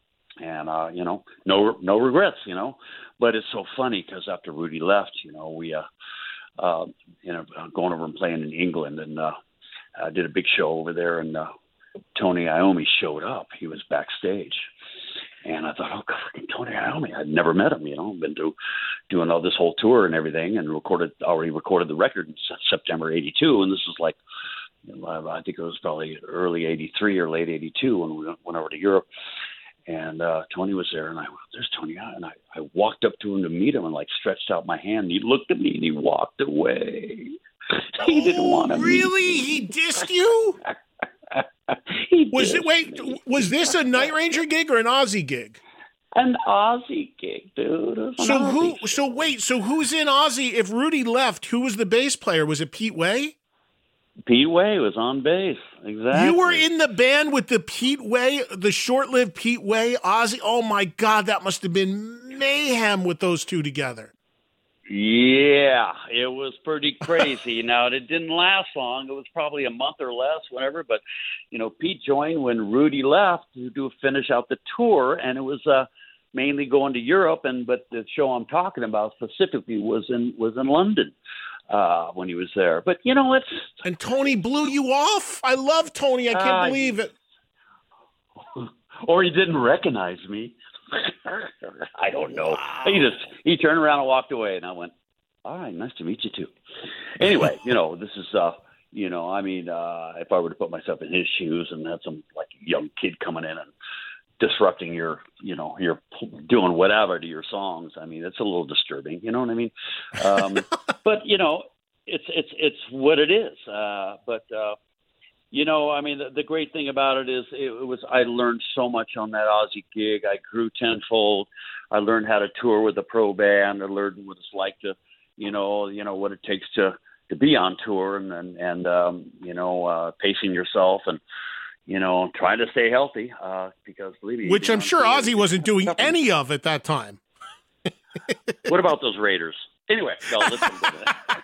and uh, you know, no no regrets, you know. But it's so funny because after Rudy left, you know, we uh, uh, you know going over and playing in England, and uh, I did a big show over there, and uh, Tony Iommi showed up. He was backstage. And I thought, oh, God, fucking Tony Iommi. I'd never met him, you know. Been to, doing all this whole tour and everything, and recorded already recorded the record in September eighty-two. And this was like, you know, I think it was probably early eighty-three or late eighty-two when we went over to Europe. And uh, Tony was there, and I there's Tony Iommi. And I, I walked up to him to meet him and, like, stretched out my hand. And he looked at me, and he walked away. He didn't want to meet me. Really? He dissed you? Was it wait? Was this a Night Ranger gig or an Ozzy gig? An Ozzy gig, dude. So who? Gig. So wait. So who's in Ozzy? If Rudy left, who was the bass player? Was it Pete Way? Pete Way was on bass. Exactly. You were in the band with the Pete Way, the short-lived Pete Way, Ozzy. Oh my God, that must have been mayhem with those two together. Yeah, it was pretty crazy. Now, it didn't last long. It was probably a month or less, whatever. But, you know, Pete joined when Rudy left to do finish out the tour, and it was uh, mainly going to Europe. And but the show I'm talking about specifically was in was in London uh, when he was there. But you know, it's and Tony blew you off. I love Tony. I can't uh, believe it. Or he didn't recognize me. I don't know. Wow. He just he turned around and walked away, and I went, "All right, nice to meet you too." Anyway, you know, this is uh, you know, I mean, uh, if I were to put myself in his shoes and had some like young kid coming in and disrupting your, you know, you're doing whatever to your songs, I mean, it's a little disturbing. You know what I mean? Um, but you know, it's it's it's what it is. Uh, but uh, You know, I mean, the, the great thing about it is it, it was I learned so much on that Ozzy gig. I grew tenfold. I learned how to tour with a pro band. I learned what it's like to, you know, you know what it takes to, to be on tour and and, and um, you know, uh, pacing yourself and, you know, trying to stay healthy uh, because believe me, which I'm sure Ozzy wasn't doing any of at that time. What about those Raiders? Anyway, no, listen to that.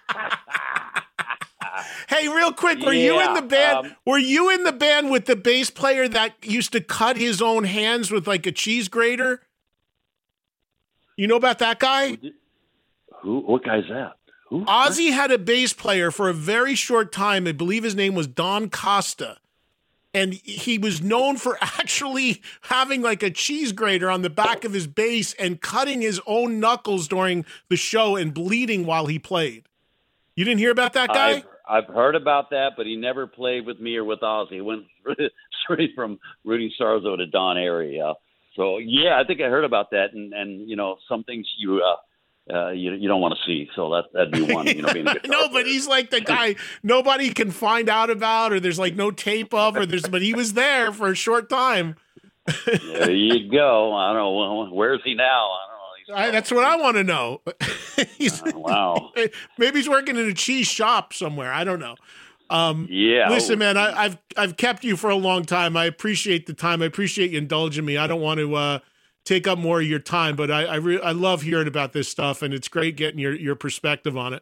Hey, real quick, were yeah, you in the band? Um, were you in the band with the bass player that used to cut his own hands with like a cheese grater? You know about that guy? Who? What guy's that? Who? Ozzy had a bass player for a very short time. I believe his name was Don Costa. And he was known for actually having like a cheese grater on the back of his bass and cutting his own knuckles during the show and bleeding while he played. You didn't hear about that guy? I've, I've heard about that, but he never played with me or with Ozzy. He went straight from Rudy Sarzo to Don Airey. Uh, so, yeah, I think I heard about that. And, and you know, some things you uh, uh, you, you don't want to see. So that, that'd be one, you know, being a guitar No, player. but he's like the guy nobody can find out about or there's like no tape of, or there's, but he was there for a short time. There you go. I don't know. Where is he now? I don't know. I, that's what I want to know. he's, uh, wow. Maybe he's working in a cheese shop somewhere. I don't know. Um, yeah. Listen, man, I, I've I've kept you for a long time. I appreciate the time. I appreciate you indulging me. I don't want to uh, take up more of your time, but I I, re- I love hearing about this stuff, and it's great getting your, your perspective on it.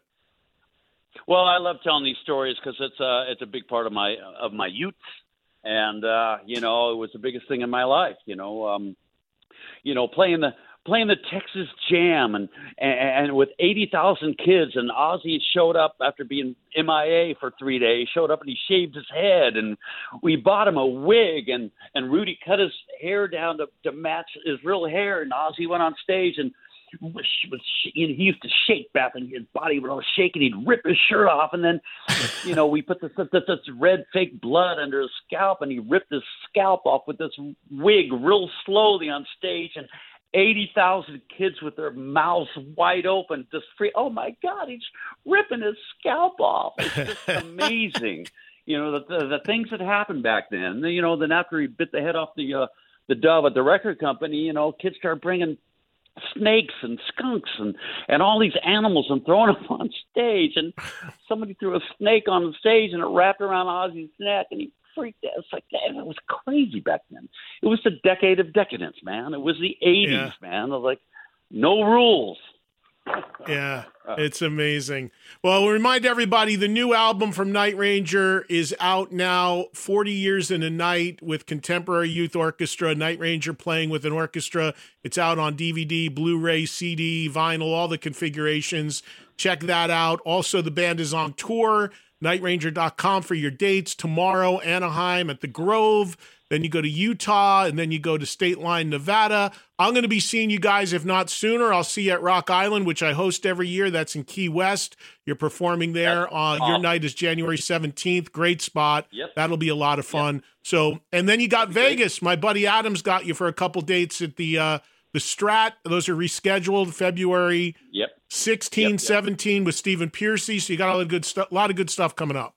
Well, I love telling these stories because it's a it's a big part of my of my youth, and uh, you know, it was the biggest thing in my life. You know, um, you know, playing the. playing the Texas Jam and, and, and with eighty thousand kids, and Ozzy showed up after being M I A for three days, showed up and he shaved his head, and we bought him a wig, and, and Rudy cut his hair down to, to match his real hair, and Ozzy went on stage and was, was he used to shake back and his body would all shake and he'd rip his shirt off, and then, you know, we put this, this, this red fake blood under his scalp, and he ripped his scalp off with this wig real slowly on stage, and eighty thousand kids with their mouths wide open, just free. Oh my God, he's ripping his scalp off. It's just amazing. You know, the, the the things that happened back then. You know, then after he bit the head off the uh, the dove at the record company, you know, kids started bringing snakes and skunks and, and all these animals and throwing them on stage. And somebody threw a snake on the stage and it wrapped around Ozzy's neck, and he freaked out. It's like, damn, it was crazy back then. It was the decade of decadence, man. It was the eighties, yeah. man. It was like, no rules. Yeah, it's amazing. Well, we'll remind everybody the new album from Night Ranger is out now, forty years in a Night with Contemporary Youth Orchestra, Night Ranger playing with an orchestra. It's out on D V D, Blu-ray, C D, vinyl, all the configurations. Check that out. Also, the band is on tour, night ranger dot com for your dates. Tomorrow, Anaheim at the Grove. Then you go to Utah, and then you go to State Line, Nevada. I'm going to be seeing you guys, if not sooner. I'll see you at Rock Island, which I host every year. That's in Key West. You're performing there. Uh, awesome. Your night is January seventeenth. Great spot. Yep. That'll be a lot of fun. Yep. So, and then you got Vegas. Great. My buddy Adam's got you for a couple dates at the uh, the Strat. Those are rescheduled February yep. sixteen, yep, yep. seventeen with Stephen Piercy. So you got all the good stuff, a lot of good stuff coming up.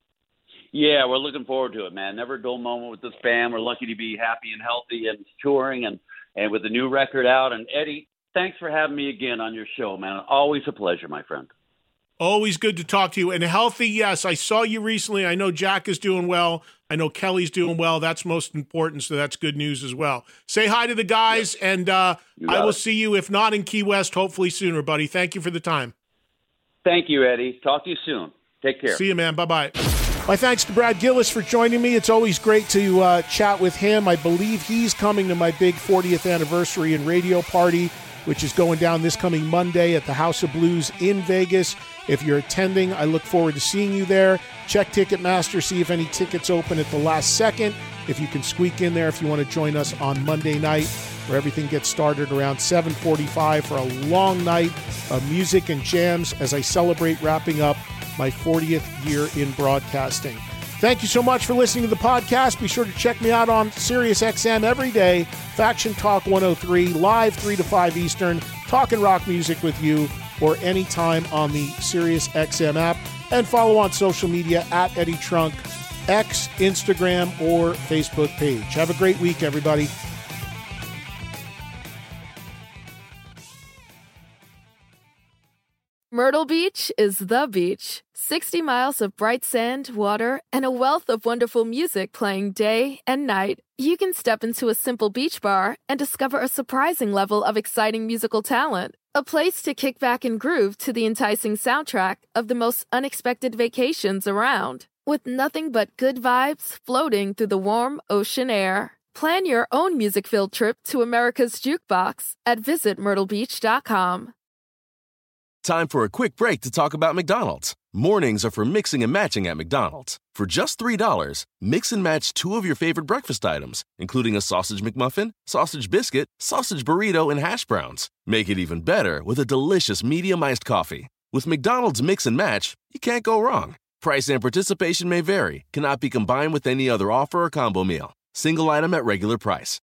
Yeah, we're looking forward to it, man. Never a dull moment with this band. We're lucky to be happy and healthy and touring and, and with the new record out. And Eddie, thanks for having me again on your show, man. Always a pleasure, my friend. Always good to talk to you. And healthy, yes. I saw you recently. I know Jack is doing well. I know Kelly's doing well. That's most important, so that's good news as well. Say hi to the guys, yep. and uh, I will it. see you, if not in Key West, hopefully sooner, buddy. Thank you for the time. Thank you, Eddie. Talk to you soon. Take care. See you, man. Bye-bye. My thanks to Brad Gillis for joining me. It's always great to uh, chat with him. I believe he's coming to my big fortieth anniversary and radio party, which is going down this coming Monday at the House of Blues in Vegas. If you're attending, I look forward to seeing you there. Check Ticketmaster, see if any tickets open at the last second. If you can squeak in there, if you want to join us on Monday night, where everything gets started around seven forty-five for a long night of music and jams as I celebrate wrapping up my fortieth year in broadcasting. Thank you so much for listening to the podcast. Be sure to check me out on Sirius X M every day, Faction Talk one oh three, live three to five Eastern, talking rock music with you, or anytime on the Sirius X M app. And follow on social media at Eddie Trunk, X, Instagram, or Facebook page. Have a great week, everybody. Myrtle Beach is the beach. sixty miles of bright sand, water, and a wealth of wonderful music playing day and night. You can step into a simple beach bar and discover a surprising level of exciting musical talent. A place to kick back and groove to the enticing soundtrack of the most unexpected vacations around. With nothing but good vibes floating through the warm ocean air. Plan your own music-filled trip to America's Jukebox at visit myrtle beach dot com. Time for a quick break to talk about McDonald's. Mornings are for mixing and matching at McDonald's. For just three dollars, mix and match two of your favorite breakfast items, including a sausage McMuffin, sausage biscuit, sausage burrito, and hash browns. Make it even better with a delicious medium iced coffee. With McDonald's Mix and Match, you can't go wrong. Price and participation may vary, cannot be combined with any other offer or combo meal. Single item at regular price.